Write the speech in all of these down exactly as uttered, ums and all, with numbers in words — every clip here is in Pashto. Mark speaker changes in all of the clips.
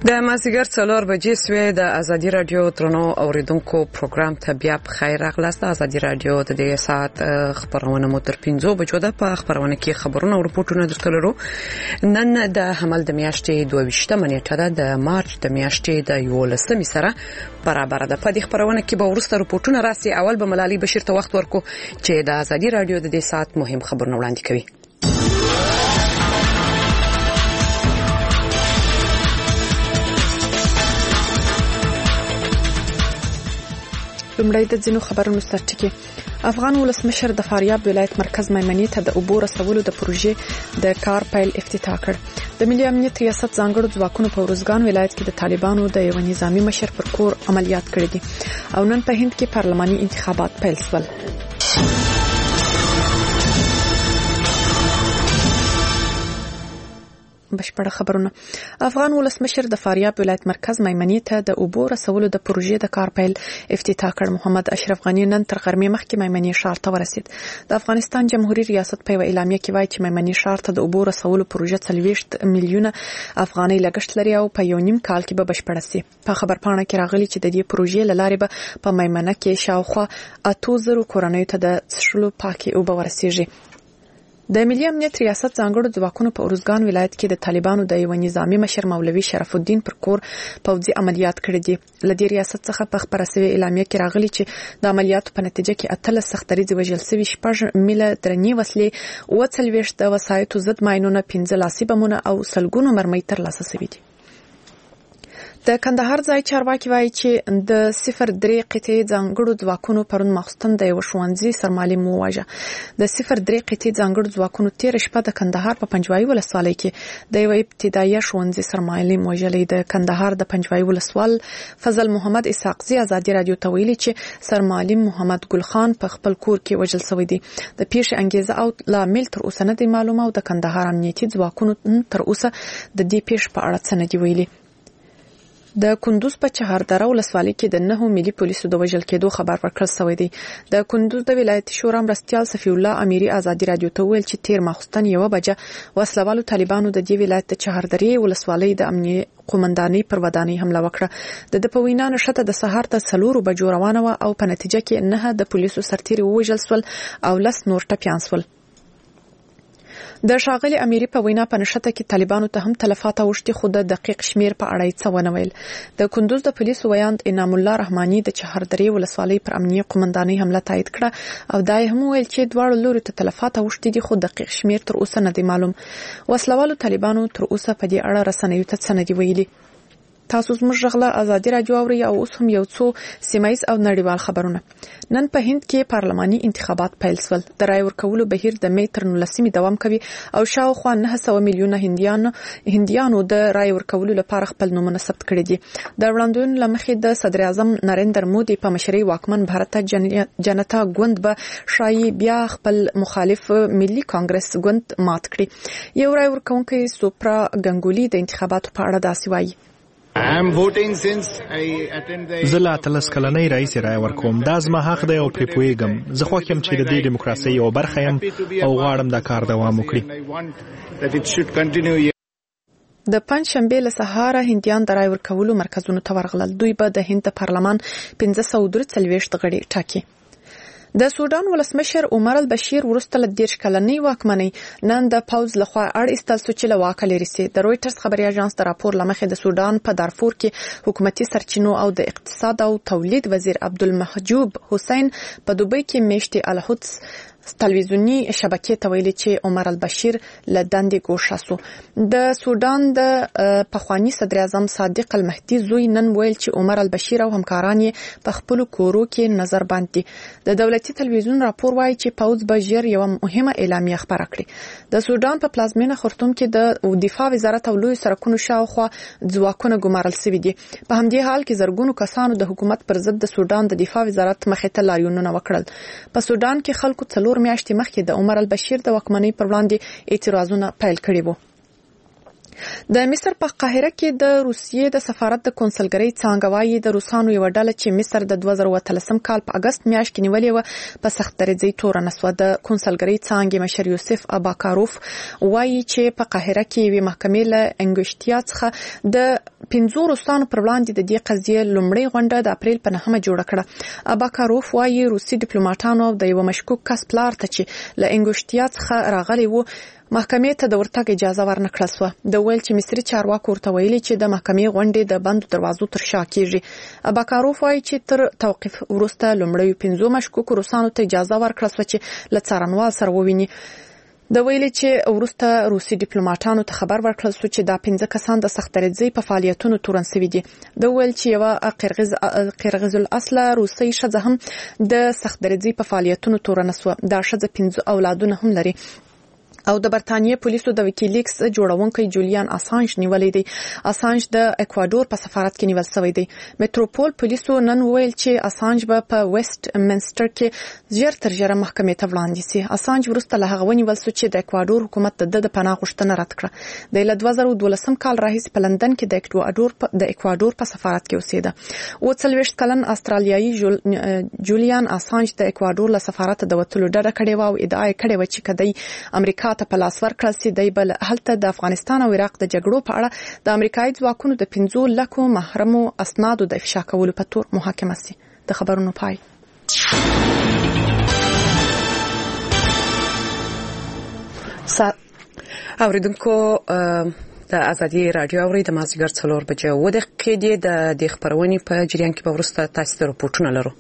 Speaker 1: د مازیګر څلور بجې سوې د ازادي رادیو ترنو اوریدونکو پروګرام ته بیا بخیر راغلاست. ازادي رادیو د دې ساعت خبرونه مو تر پنځو بجو ده. په خبرونه کې خبرونه او رپورټونه درته لرو. نن د حمل د میاشتې دوه ویشتمه نیټه ده د مارچ د میاشتې د یولسمې سره برابر ده. په دې خبرونه کې به ورسته رپورټونه راسي. اول به ملالي بشیر ته وخت ورکو چې د ازادي رادیو د دې ساعت مهم خبرونه وړاندې کوي.
Speaker 2: لومړی د ځینو خبرونو سرټکی. افغان ولسمشر د فاریاب ولایت مرکز میمنې ته د اوبو رسولو د پروژې د کار پیل افتتاح کړ. د ملي امنیت ریاست ځانګړو ځواکونو په ورزګان ولایت کې د طالبانو د یو نظامی مشر پر کور عملیات کړي دي او نن په هند کې پارلماني انتخابات پیل شول. بشپړه خبرونه. افغان ولسمشر د فاریاب ولایت مرکز میمنې ته د اوبو رسولو د پروژې د کار پیل افتتاح کړ. محمد اشرف غنی نن تر غرمې مخکې میمنې ښار ته ورسید. د افغانستان جمهوریت ریاست په اعلامیه کې وایي چې میمنې ښار ته د اوبو رسولو پروژه څلوېښت میلیونه افغانۍ لګښت لري او په یو نیم کال کې به بشپړه شي. په خبرپاڼه کې راغلي چې د دې پروژې له لارې به په میمنه کې شاوخوا اته زره کورنیو ته د څښلو پاکې اوبه ورسیږي. د ملي امنیت ریاست ځانګړو ځواکونو په ورزګان ولایت کې د طالبانو د یو نظامی مشر مولوي شرف الدین پر کور پوځي عملیات کړي دي. لدې ریاست څخه په خبره شوی اعلامیه کې راغلي چې د عملیاتو په نتیجه کې اتلس سختریز وژل شوي، شپږ میله درنې وسلې، اووه څلوېښت د وسایطو ضد ماینونه، پنځه لاسي بمونه او سلګونو مرمۍ ترلاسه شوي دي. د کندهار ځای چارواکي وایي چې د صفر درې قطعې ځانګړو ځواکونو پرون ماخوستن د یو ښوونځي سرمعلم وواژه. د صفر درې قطعې ځانګړو ځواکونو تېره شپه د کندهار په پنجوایي ولسوالۍ کې د یو ابتدایي ښوونځي سرمعلم وژلی. د کندهار د پنجوایي ولسوال فضل محمد اسحاقزي ازادي رادیو ته ویلي چې سرمعلم محمد ګل خان په خپل کور کې وژل شوی دی. د پیښې انګیزه او لامل تر اوسه نه دی معلومه او د کندهار امنیتي ځواکونو تر اوسه د دې پیښې په اړه څه نه دي ویلي. د کندوز په چهاردره ولسوالۍ کې د نهو ملي پولیسو د وژل کېدو خبر ورکړل شوی دی. د کندوز د ولایتي شورا مرستیال صفی الله امیری ازادي رادیو ته ویل چې تیر ماخوستن یوه بجه وسلوالو طالبانو د دې ولایت د چهاردرې ولسوالۍ د امنیي قومندانۍ پر ودانۍ حمله وکړه. د د په وینا نشته د سهار ته څلورو بجو روانه وه او په نتیجه کې نه د پولیسو سرتیري ووژل شول او لس نور ټپیان شول. د ښاغلي امیری په وینا په نشته کې طالبانو ته هم تلفات اوښتي خو د دقیق شمیر په اړه یې څه ونه ویل. د کندوز د پولیسو ویاند انعام الله رحماني د چهاردرې ولسوالۍ پر امنیي قومندانۍ حمله تایید کړه او دا یې هم ویل چې دواړو لورو ته تلفات اوښتي دي خو دقیق شمیر تر اوسه نه دی معلوم. وسلوالو طالبانو تر اوسه په دې اړه رسنیو ته څه نه دي ویلي. تاسو زموږ غږ ازادي رادیو اورئ او اوس هم یو څو سیمایز او نړیوال خبرونه. نن په هند کې پارلماني انتخابات پیل شول. د رای ورکولو بهیر د می تر نولسمې دوام کوي او شاوخوا نه سوه میلیونه هندیانو هندیانو د رای ورکولو لپاره خپل نومونه ثبت کړي دي. د وړاندوینو له مخې د صدر اعظم نریندر مودي په مشرۍ واکمن بھارت جنتا ګوند به شایي بیا خپل مخالف ملي کانګرس ګوند مات کړي. یو رای ورکونکي سوپرا ګنګولي د انتخاباتو په اړه داسې وایي:
Speaker 3: زه لا اتلس کلنۍ راهیسې رای ورکوم. دا زما حق دی او پرې پوهېږم. زه خوښ یم چې د دې ډیموکراسۍ یوه برخه یم او غواړم دا کار دوام وکړي.
Speaker 2: د پنځ شنبې له سهاره هندیان د رای ورکولو مرکزونو ته ورغلل. دوی به د هند د پارلمان پنځه سوه درې څلوېښت غړي ټاکي. د سودان ولسمشر عمر البشیر وروسته له دېرش کلنۍ واکمنۍ نن د پوځ لخوا اړ ایستل شو چې له واکه لرې سي. د رویټرز خبري اژانس د راپور له مخې د سودان په دارفور کې حکومتي سرچینو او د اقتصاد او تولید وزیر عبدالمحجوب حسین په دوبۍ کې میاشتې الحدس تلویزیونی شبکې ته ویلي چې عمر البشیر له دندې ګوښه شو. د سودان د پخوانی صدر اعظم صادق المهدي زوی نن ویل چې عمر البشیر او همکاران یې په خپل کورو کې نظر بند دي. د دولتي تلویزیون راپور وایي چې پوځ به ژر یوه مهمه اعلامیه خپره کړي. د سودان په پلازمینه خرطوم کې د دفاع وزارت او لوی سرکونو شاوخوا ځواکونه ګمارل شوي دي. په همدې حال کې زرګونو کسانو د حکومت پر ضد د سودان د دفاع وزارت مخې ته لاریونونه وکړل. په سودان کې خلکو څلور میاشتې مخکې د عمر البشیر د واکمنۍ پر وړاندې اعتراضونه پیل کړي وو. د مصر په قاهره کې د روسیې د سفارت د کنسولګرۍ څانګه وايي د روسانو یو ډله چې مصر د دوه زره اتلسم کال په اگست میاشت کې نیولې و په سخت درجه تورن سو. د کنسولګرۍ څانګې مشر یوسف اباکاروف وايي چې په قاهره کې وی محکمې له انګوشتیا څخه د پنځو روسانو پر وړاندې د دې قضیې لومړی غونډه د اپریل په نهمه جوړه کړه. اباکاروف وايي روسي ډیپلوماټانو د یو مشکوک کس پلار ته چې له انګوشتیا څخه راغلی وو محکمې ته د ورتګ اجازه ورنکړه سو. د ویل چې مصری چارواکو ورته ویلي چې د محکمې غونډې د بندو دروازو تر شا کیږي. اباکاروف وايي چې تر توقيف وروسته لومړی پنځو مشکوک روسانو ته اجازه ورکړه سو چې له څارنوال سره وویني. د ویل چې وروسته روسي ډیپلوماټانو ته خبر ورکړل سو چې دا پنځه کسان د سخت درجه په فعالیتونو تورن سوي دي. د ویل چې یو قرغیز قرغیز الاصل روسي شذ هم د سخت درجه په فعالیتونو تورن سو. دا شذ پنځه اولادونه هم لري او د برتانیې پولیسو د ویکیلیکس جوړونکي جولیان اسانج نیولې دي. اسانج د اکوادور په سفارت کې نیول شوی دی. میټروپول پولیسو نن ویل چې اسانج به په ویسټ منسټر کې ژر تر ژره محکمې ته وړاندې شي. اسانج ورسته له هغه ونیول شو چې د اکوادور حکومت د د پناه غوښتنه رد کړه. د دوه زره دولسم کال راهیسې په لندن کې د اکوادور د اکوادور په سفارت کې اوسېده. او څلوېښت کلن استرالیایي جولیان اسانج د اکوادور له سفارت د وتلو ډډه کړې و او ادعا کړې و چې کدی امریکا ته په لاس ورکړل سي دی بل هلته د افغانستان او عراق د جګړو په اړه د امریکایي ځواکونو د پنځو لکو محرمو اسنادو د افشا کولو په تور محاکمه سي. د خبرونو پای.
Speaker 1: اوریدونکو د ازادي رادیو اوري د مازیګر څلور بجې و د قیدې د د خبرونې په جریان کې به ورسته تاسو ته راپورټونه لرو.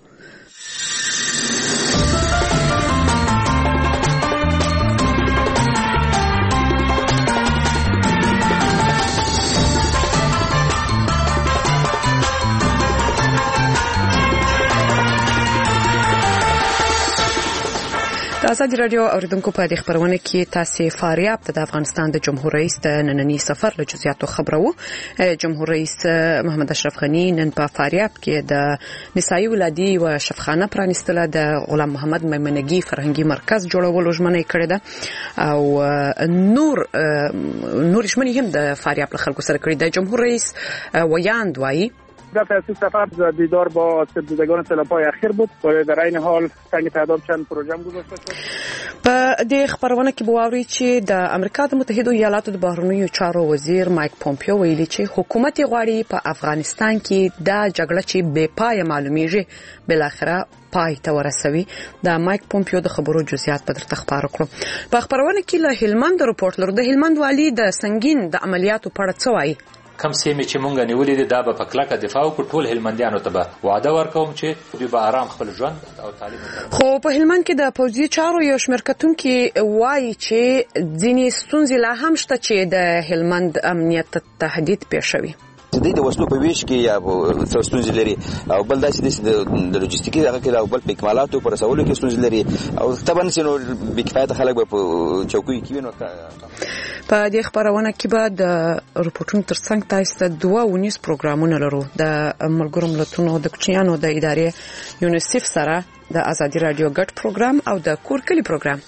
Speaker 1: ازادي رادیو اوریدونکو په دې خبرونه کې تاسو فاریاب د افغانستان د جمهور رئیس د نننی سفر له جزئیاتو خبرو. جمهور رئیس محمد اشرف غنی نن په فاریاب کې د نسایي ولادي او شفخانه پرانستله د غلام محمد میمنګي فرهنګي مرکز جوړولو ژمنه کړې ده او نور نور ژمنې هم د فاریاب له خلکو سره کړې ده. جمهور رئیس ویاند وایي
Speaker 4: در تأسیس سفر دیدار با سرزدگان سلاپای اخیر بود و در این حال تنگ تعداد چند پروژه هم گذاشته شد.
Speaker 1: په دې خبرونه کې بواوري چې د امریکا د متحده ایالاتو د بهرنیو چارو وزیر مایک پومپیو ویلي چې حکومت غواړي په افغانستان کې دا جګړه چې بې پای معلومیږي بل اخره پای ته ورسوي. د مایک پومپیو د خبرو جزئیات په درته خبرو کړو. په خبرونه کې له هلمند رپورټ لرو. د هلمند والی د سنگین د عملیاتو په اړه څه وایي.
Speaker 5: کم سیمه چې مونږ نیولې دي دا به په کلکه دفاع وکړو. ټول هلمندیانو ته به وعده ورکوم چې دوی به آرام خپل ژوند او تعلیم وکړي.
Speaker 1: خو په هلمند کې د پوځي چارو یو شمېر کتونکي وایي چې ځینې ستونزې لا هم شته چې د هلمند امنیت تهدید پیښوي.
Speaker 6: د وسلو په ویش کې یا ستونزې لري او بل داسې د لوجستیکي هغه کې او بل په اکمالاتو پر رسولو کې ستونزې لري او طبعا سينو بکفایت خلک به په چوکۍ کې وینو.
Speaker 1: په دې خبرونه کې به د رپورټونو ترڅنګ تاسو ته دوه ونیس پروګرامونه لرو. د ملګرو ملتونو د کوچنیانو د ادارې یونیسف سره د ازادي رادیو ګډ پروګرام او د کور کلی پروګرام.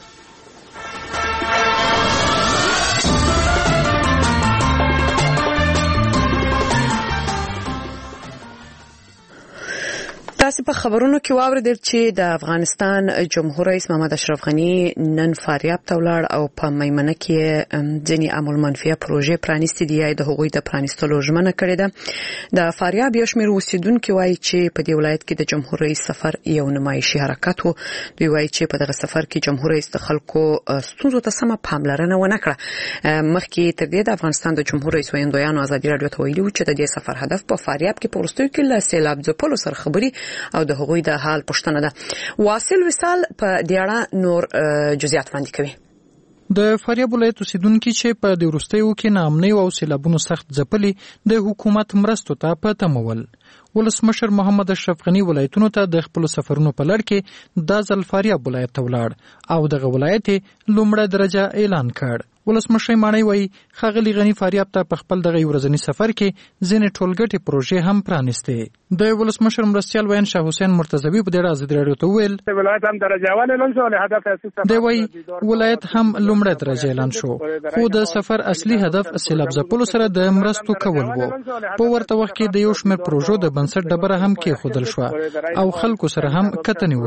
Speaker 1: تاسو په خبرونو کې واوریدل چې د افغانستان جمهور رئیس محمد اشرف غنی نن فاریاب ته ولاړ او په میمنه کې ځینې عمل منفیه پروژې پرانیستې دي د هغوی د پرانیستلو ژمنه کړې ده. د فاریاب یو شمېر اوسیدونکو وایي چې په دې ولایت کې د جمهور رئیس سفر یو نمایشي حرکت و. دوی وایي چې په دغه سفر کې جمهور رئیس د خلکو ستونزو ته سمه پاملرنه ونه کړه. مخکې تر دې د افغانستان د جمهور رئیس ویاندویانو ازادي رادیو ته ویلي چې د دې سفر هدف په فاریاب کې په وروستیو کې له سیلاب ځپلو سره خبري او د هغوی د حال پوښتنه ده. واصل وصال په دې اړه نور جزئیات وړاندې کوي.
Speaker 3: د فاریاب ولایت اوسیدونکو چې په د وروستیو کې ناامنۍ او سیلابونو سخت ځپلې د حکومت مرستو ته په تمول. ولسمشر محمد اشرف غنی ولایتونو ته د خپل سفرونو په لړ کې د ځل فاریاب ولایت ته ولاړ او دغه ولایت لومړی درجه اعلان کړ. ولسمشر ماڼۍ وایي ښاغلي غني فاریاب ته په خپل دغه ورځني سفر کې ځینې ټولګټې پروژې هم پرانیستې. د ولسمشر مرستیال ویان شاه حسین مرتضوي په دې اړه ازادي راډیو ته وویل
Speaker 4: ولایت هم درجه اول اعلان شو له هدف اساس
Speaker 3: دی وایي ولایت هم لومړی درجه اعلان شو خو د سفر اصلي هدف سیلاب ځپلو سره د مرستو کول وو. په ورته وخت کې د یو شمېر پروژو د بنسټ ډبره هم کېښودل شوه او خلکو سره هم کتنې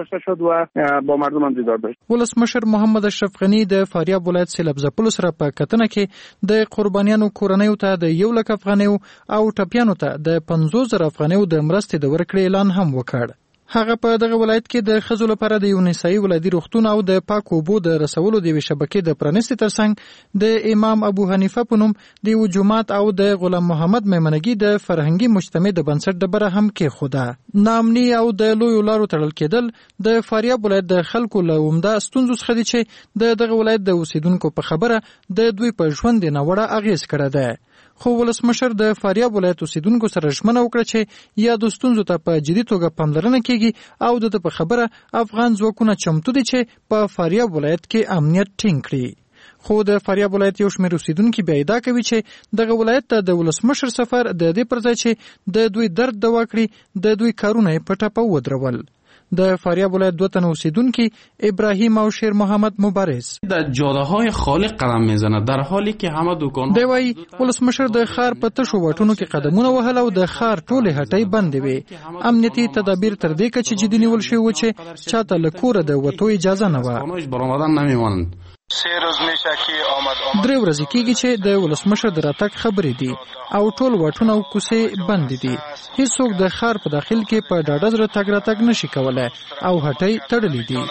Speaker 4: وشوې.
Speaker 3: ولسمشر محمد اشرف غني د فاریاب ولایت سیلاب ځپلو سره په کتنه کې د قربانیانو کورنیو ته د یو لک افغانیو او ټپیانو ته د پنځوس زره افغانیو د مرستې د ورکړې اعلان هم وکړ. هغه په دغه ولایت کې د ښځو لپاره د یو نسایي ولادي روغتون او د پاکو اوبو د رسولو د یوې شبکې د پرانیستې ترڅنګ د امام ابو حنیفه په نوم د یو جومات او د غلام محمد میمنګي د فرهنګي مجتمع د بنسټ ډبره هم کېښوده. ناامني او د لویو لارو تړل کېدل د فاریاب ولایت د خلکو له عمده ستونزو څخه دي چې د دغه ولایت د اوسیدونکو په خبره د دوی په ژوند ناوړه اغېز کړی دی. خو ولسمشر د فاریاب ولایت اوسیدونکو سره ژمنه وکړه چې یا د ستونزو ته په جدي توګه پاملرنه کیږي او د په خبره افغان ځواکونه چمتو دي چې په فاریاب ولایت کې امنیت ټینګ کړي. خو د فاریاب ولایت یو شمېر اوسیدونکي بیا ادعا کوي چې دغه ولایت ته د ولسمشر سفر د دې پر ځای چې د دوی درد دوا کړي د دوی کارونه یې په ټپه ودرول. د فاریاب ولایت دو تن اوسیدونکي ابراهیم او شیر محمد مبارز
Speaker 7: در جاده‌های خالی قدم میزنه در حالی که همه دکان‌ها
Speaker 3: دی وایي ولسمشر د ښار په تشو واټونو کې قدمونه وهل او د ښار ټولې هټۍ بندې وې. امنیتي تدابیر تر دې کچې جدي نیول شوي وو چې چاته له کوره د وتو اجازه نه وه. درې ورځې کېږي چې د ولسمشر د راتګ خبرې دي او ټول واټونه او کوڅې بندې دي. هیڅوک د ښار په داخل کې په ډاډه زړه تګ راتګ نشي کولی او هټۍ تړلې دي.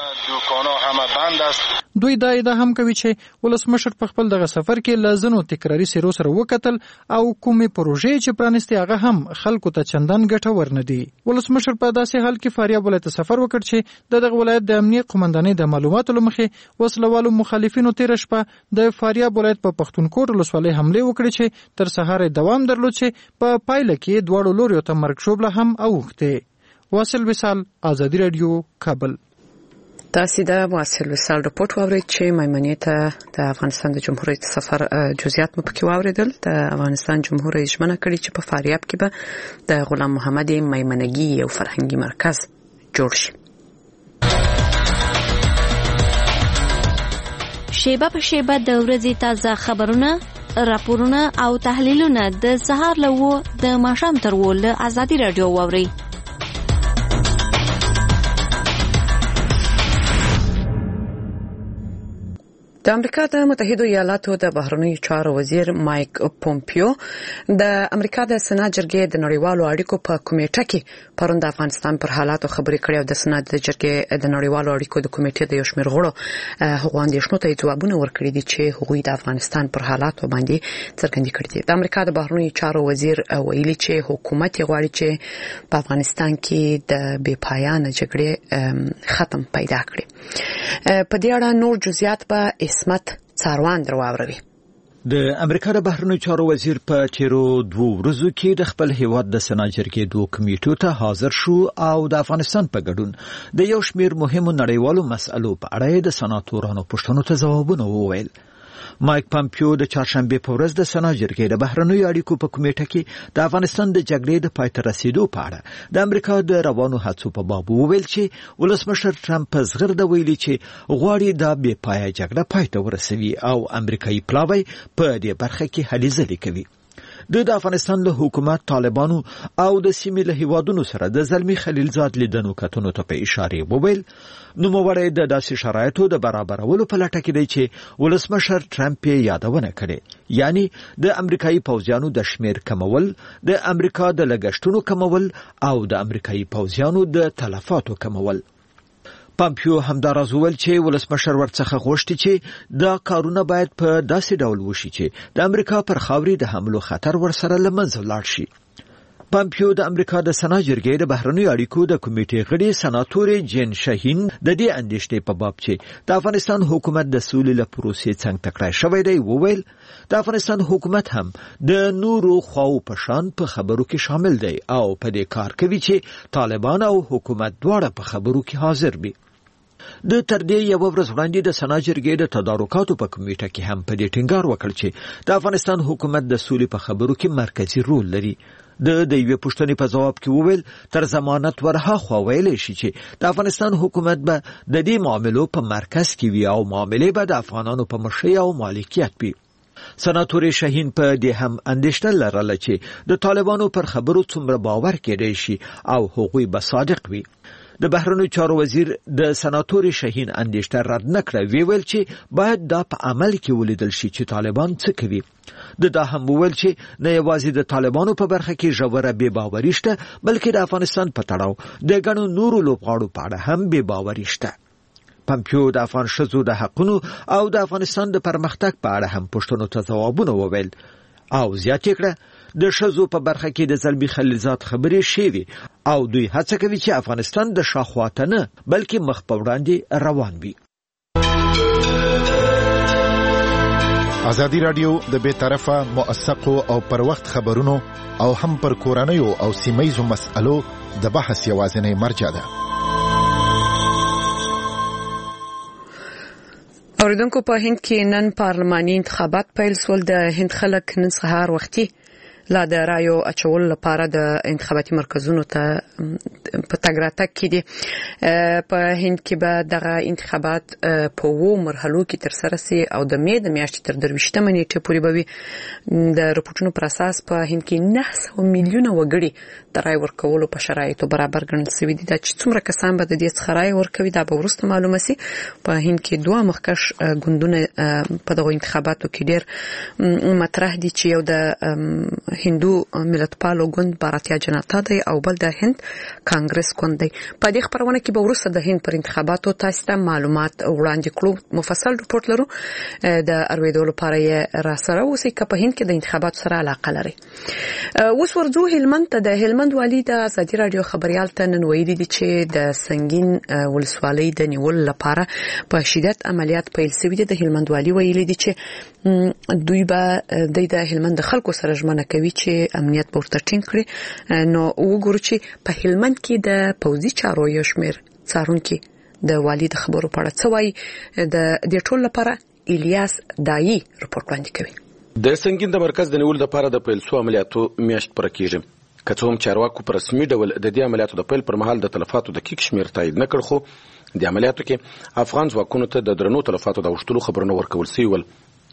Speaker 3: دوی دا ادعا هم کوي چې ولسمشر په خپل دغه سفر کې له ځینو تکراري څیرو سره وکتل او کومې پروژې چې پرانیستې هغه هم خلکو ته چندان ګټور نه دي. ولسمشر په داسې حال کې فاریاب ولایت ته سفر وکړ چې د دغه ولایت د امنیت قومندانۍ د معلوماتو له مخې وسلوالو مخالفینو تېره شپه د فاریاب ولایت په پښتونکوټ ولسوالۍ حملې وکړې چې تر سهاره دوام درلود چې په پایله کې دواړو لوریو ته مرګ شوبله هم اوښتې. واصل وصال، ازادي راډیو، کابل.
Speaker 1: تاسو د واصل وصال رپورت واورئ چې میمنې ته د افغانستان د جمهوریت سفر جزئیات مو پکې واوریدل. د افغانستان جمهوریت ژمنه کړې چې په فاریاب کې به د غلام محمد میمنګي یو فرهنګي مرکز جوړ شي.
Speaker 8: شیبه په شیبه د ورځې تازه خبرونه، راپورونه او تحلیلونه د سهار له و د ماښام تر و له ازادي راډیو واورئ.
Speaker 1: د امریکا د متحده ایالاتو د بهرنیو چارو وزیر مایک پومپیو د امریکا د سنا جرګې د نړیوالو اړیکو په کمیټه کې پرون د افغانستان پر حالاتو خبرې کړې او د سنا د جرګې د نړیوالو اړیکو د کمیټې د یو شمېر غړو هغو اندېښنو ته ځوابونه ورکړي دي چې هغوی د افغانستان پر حالاتو باندې څرګندې کړي دي. د امریکا د بهرنیو چارو وزیر ویلي چې حکومت یې غواړي چې په افغانستان کې د بې پایانه جګړې ختم پیدا کړي. په دې اړه نور جزئیات به اسمت څاروان درواوروي.
Speaker 9: د امریکا د بهرنیو چارو وزیر په تیرو دوه ورځو کې د خپل هیواد د سنا جرګې دوه کمیټو ته حاضر شو او د افغانستان په ګډون د یو شمېر مهمو نړیوالو مسألو په اړه د سناتورانو پوښتنو ته ځوابونه وویل. مایک پامپیو د چهارشنبه په ورځ د سنا جرګې د بهرنیو اړیکو په کمیټه کې د افغانستان د جګړې د پای ته رسیدو په اړه د امریکا د روانو هڅو په باب وویل چې ولسمشر ټرمپ په زغرده ویلي چې غواړي دا بې پایه جګړه پای ته ورسوي او امریکایي پلاوی په دې برخه کې هلې ځلې کوي. د افغانستان له حکومت، طالبانو او د سیمې له هیوادونو سره د زلمی خلیلزاد لیدنو کتنو ته په اشاره وویل نوموړی د داسې شرایطو د برابرولو په لټه کې دی چې ولسمشر ټرمپ یې یادونه کړې، یعنی د امریکایي پوځیانو د شمیر کمول، د امریکا د لګښتونو کمول او د امریکایي پوځیانو د تلفاتو کمول. پامپیو همداراز وویل چې ولسمشر ورڅخه غوښتي چې دا کارونه باید په داسې ډول وشي چې د امریکا پر خاورې د حملو خطر ورسره له منځه لاړ شي. پامپیو د امریکا د سنا جرګې د بهرنیو اړیکو د کمیټې غړي سناتوري جین شاهین د دې اندېښنې په باب چې د افغانستان حکومت د سولې له پروسې څنګ تکړه شوی دی وویل د افغانستان حکومت هم د نورو خواو په شان په خبرو کې شامل دی او په دې کار کوي چې طالبان او حکومت دواړه په خبرو کې حاضر وي. د تر دې یو ورځ وړاندې د سنا جرګې د تدارکاتو په کمیټه کې هم په دې ټینګار وکړ چې د افغانستان حکومت د سولې په خبرو کې مرکزی رول لري. د د یوې پوښتنې په جواب کې وویل تر ضمانت ورهاخوا ویلی شي چې د افغانستان حکومت به د دې معاملو په مرکز کې وي او معاملې به د افغانانو په مشرۍ او مالکیت وي. سناتور شاهین په دې هم اندېښنه لرله چې د طالبانو پر خبرو څومره باور کېدای شي او هغوی به صادق وي. د بهرنیو چارو وزیر د سناتور شاهین اندېښنه رد نکړه، وی ویل چې باید دا په عمل کې ولیدل شي چې طالبان څه کوي. د دا هم ویل چې نه یوازې د طالبانو په برخه کې ژوره بې باوري شته، بلکې د افغانستان په تړاو د ګڼو نورو لوبغاړو په اړه هم بې باوري شته. پمپیو د افغان ښځو د حقونو او د افغانستان د پرمختګ په اړه هم پوښتنو ته ځوابونه وویل او زیاته کړه د ښځو په برخه کې د زلمی خلیلزاد خبرې شوي او دوی هڅه کوي چې افغانستان د شاخواته نه بلکې مخ په وړاندې روان وي.
Speaker 10: ازادي رادیو د بې طرفه موثقو او پر وخت خبرونو او هم پر کورنیو او سیمه‌یزو مسألو د بحث یوازینی مرجع ده.
Speaker 1: اوریدونکو په هند کې نن پارلماني انتخابات پیل شول. د هند خلک نن سهار وختي لا د رایو اچول لپاره د انتخاباتي مرکزونو ته په تګ راتګ کې دي. په هند کې به دغه انتخابات په وو مرحلو کې تر سره سي او د مې د میاشتې تر درویشتمه نیټه پورې به وي. د رپورټونو پر اساس په هند کې نه سوه میلیونه وګړي د رای ورکولو په شرایطو برابر ګڼل شوي دي. دا چې څومره کسان به د دې څخه رای ورکوي دا به وروسته معلومه سي. په هند کې دوه مخکښ ګوندونه په دغه انتخاباتو کې ډېر مطرح دي چې یو د هندو ملتپالو ګوند بھارتیا جنتا دی او بل د هند کانګرس ګوند دی. په دې خبرونه کې به وروسته د هند پر انتخاباتو تاسو ته معلومات وړاندې کړو. مفصل رپورت لرو د ارویدو لپاره یې را سره اوسئ که په هند کې د انتخاباتو سره علاقه لري. اوس ورځو هلمند ته. د هلمند والي د ازادي رادیو خبريال ته نن ویلي دي چې د سنگین ولسوالۍ د نیول لپاره په شدت عملیات پیل شوي دي. د هلمند والي ویلي دي چې دوی به د هلمند خلکو سره ژمنه کوي چې امنیت به ورته ټینګ کړي. نو وګورو چې په هلمند کې د پوځي چارو یو شمېر څارونکي د والي د خبرو په اړه څه وایي. د دې ټول لپاره الیاس دایي رپورټ وړاندې کوي.
Speaker 11: د سنگین د مرکز د نیول لپاره د پیل شو عملیاتو میاشت پر کېږي. که څه هم چارواکو په رسمي ډول د دې عملیاتو د پیل پر مهال د تلفاتو د کیک شمېر تایید نه کړ، خو د عملیاتو کې افغان ځواکونو ته د درنو تلفاتو د اوښتلو خبرونه ورکول شوي ول.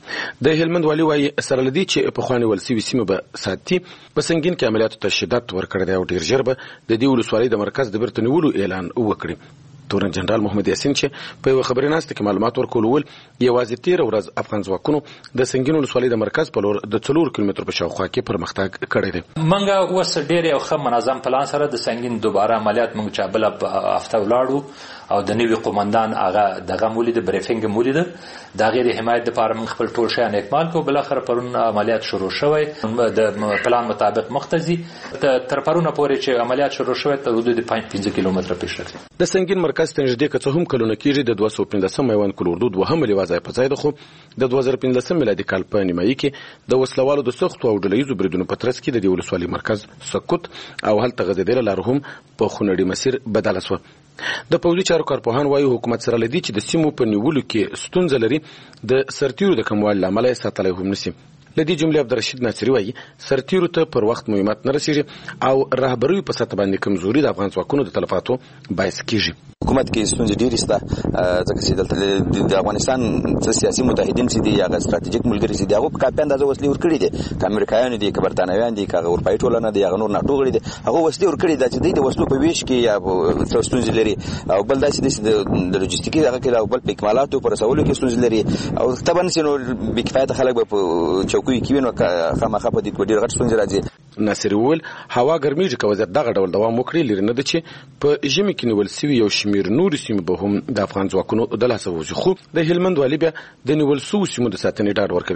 Speaker 11: د هلمند والي وايي سره لدی چې په خواني ولسي سیمه به ساتي په سنگین کې عملیاتو ته شدت ورکړی دی او ډیر ژر به د دې ولسوالۍ د مرکز د بیرته نیولو اعلان وکړي. تورن جنرال محمد یاسین چې په یو خبري ناسته کې معلومات ورکول ول یوازې تیر ورځ افغان ځواکونو د سنگین ولسوالۍ د مرکز په لور د څلور کیلومتر په شاوخوا کې پرمختګ کړی دی.
Speaker 5: منګه اوس ډیر یو ښه منظم پلان سره د سنگین دوباره عملیات موږ چې بل هفته ولاړو او د نوی قومندان هغه دغه مولید بریفینګ مولید د غیر حمایت لپاره موږ خپل ټول شیان اکمال کو. بل اخر پرون عملیات شروع شوی د پلان مطابق مختزي تر پرونه پورې چې عملیات شروع شوی ته حدود پنځه کیلومتره پیش راتلی.
Speaker 11: د سنگین مرکز ته نږدې که څه هم کلونه کېږي د دوه سوه پنځلسم میوند کل اردو دوهمه لوازه په ځای ده، خو د دوه زره پنځلسم میلادي کال په نیمایي کې د وسلوالو د سختو او ډلهییزو بریدونو په ترڅ کې د دې ولسوالۍ مرکز سقوط او هلته غځېدلې لار هم په خونړي مسیر بدله شوه. د پوځي چارو کارپوهان وايي حکومت سره لدی چې د سیمو په نیولو کې ستونزه لري، د سرتیرو د کموالي لامل یې ساتلی هم نشي. لدی جمله عبدالرشید ناصری وايي سرتیرو ته پر وخت مهمت نه رسیږي او رهبري په سطح باندې کمزوري د افغان ځواکونو د تلفاتو باعث کیږي.
Speaker 6: حکومت کې ستونزې ډېرې شته ځکه چې دلته د افغانستان څه سیاسي متحدین چې دي یا ستراتیژیک ملګري چې دي هغه په کافي اندازه وسلې ورکړي دي، که امریکایان دي که برتانویان دي که اروپایي ټولنه دي هغه نور ناټو غړي دي هغه وسلې ورکړي دي چې دوی د وسلو په ویش کې یا ستونزې لري او بل داسې دي چې د لوجستیکي هغه کې او بل په اکمالاتو پر رسولو کې ستونزې لري او طبعا چې نو بکفایته خلک به په چوکیو کې وي نو خامخا په دې کې ډېر غټ ستونزې راځي.
Speaker 11: ناصری وویل هوا ګرمیږي که وضعیت دغه ډول دوام وکړي لري نه ده چې په ژمي کې نیول سوي یو شمېر نورې سیمې به هم د افغان ځواکونو د لاسه ووځي، خو د هلمند والي بیا د نیول سوو سیمو د ساتنې ډاډ ورکوي.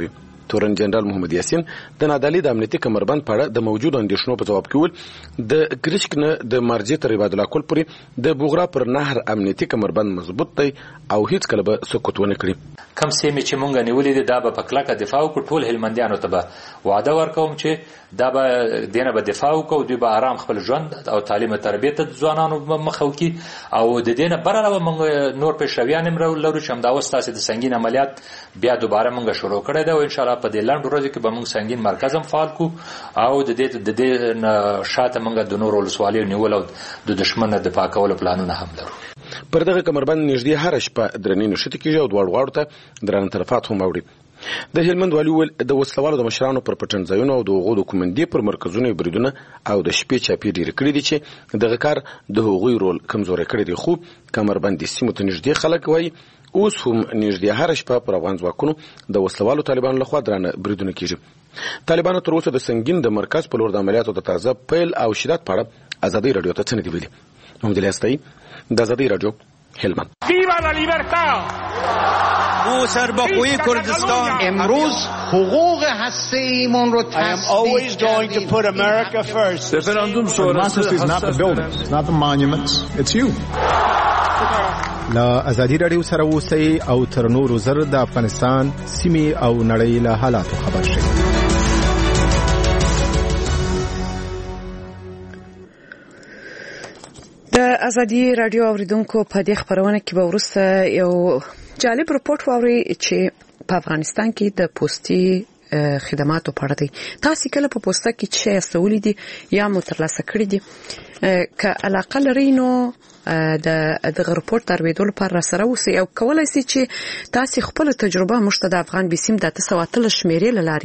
Speaker 11: تورن جنرال محمد یاسین د نادعلي د امنیتي کمربند په اړه د موجودو اندېښنو په ځواب کې وویل د ګرشک نه د مرجع تر عباد الله کول پورې د بوغرا پر نهر امنیتي کمربند مضبوط دی او هیڅ کله به سقوط ونه کړي.
Speaker 5: کم سیمې چې مونږ نیولې دي دا به په کلکه دفاع وکړو. ټول هلمندیانو ته به وعده ورکوم چې دا به دینه به دفاع وکړو، دوی به آرام خپل ژوند او تعلیم او تربیت ته ځوانانو مخه وکړي او د دینه بره راو مونږ نور پیشرویان هم لرو چې همدا اوس تاسې د سنگین عملیات بیا دوباره مونږ شروع کړی دی او ان شاء الله په دې لنډ ورځو کې به مونږ سنگین مرکز هم فعال کو او د دې د دې شاته مونږ د نور ولسوالیو نیول او د دشمن د دفاع کولو پلانونه هم لرو.
Speaker 11: پر دغه کمربند نږدې هر شپه درنې نشته کېږي او دواړو غاړو ته درانه تلفات هم اوړي. د هلمند والي ویل د وسلوالو د مشرانو پر پټنځایونو او د هغو د کومندې پر مرکزونو بریدونه او د شپې چاپی ډیر کړی دي چې دغه کار د هغوی رول کمزوري کړی دی. خو کمربند سیمو ته نږدې خلک وایي اوس هم نږدې هر شپه پر افغان ځواکونو د وسلوالو طالبانو لخوا درانه بریدونه کیږي. طالبانو تر اوسه د سنگین د مرکز په لور د عملیاتو د تازه پیل او شدت په اړه ازادي رادیو ته څه نه دی ویلي. محمد علی استایی د ازادي رادیو هلمند.
Speaker 12: ویوا لا لیبرتا.
Speaker 13: ما سرباخوی کردستان
Speaker 12: امروز حقوق هسته ایمان رو تصدیق
Speaker 13: I am always going to put America first.
Speaker 14: Referendum sonrası is not the buildings, it's not the monuments, it's you.
Speaker 10: لا ازادي رادیو سره اوسئ او تر نورو زر د افغانستان سیمې او نړۍ له حالاتو خبر شئ.
Speaker 1: د ازادي رادیو اوریدونکو په دې خبرونه کې به ورسته یو جالب رپورت ووري چې په افغانستان کې د پوسټي خدماتو په اړه دی. تاسو کله په پوسټه کې چې استولې دي یا مترلاسه کړې دي که علاقه لري نو د دغه رپورت ترویدو لپاره سره اوسئ او کولای شئ چې تاسو خپل تجربه مشته د افغان بیسیم د تاسو واتل شمیرې لاري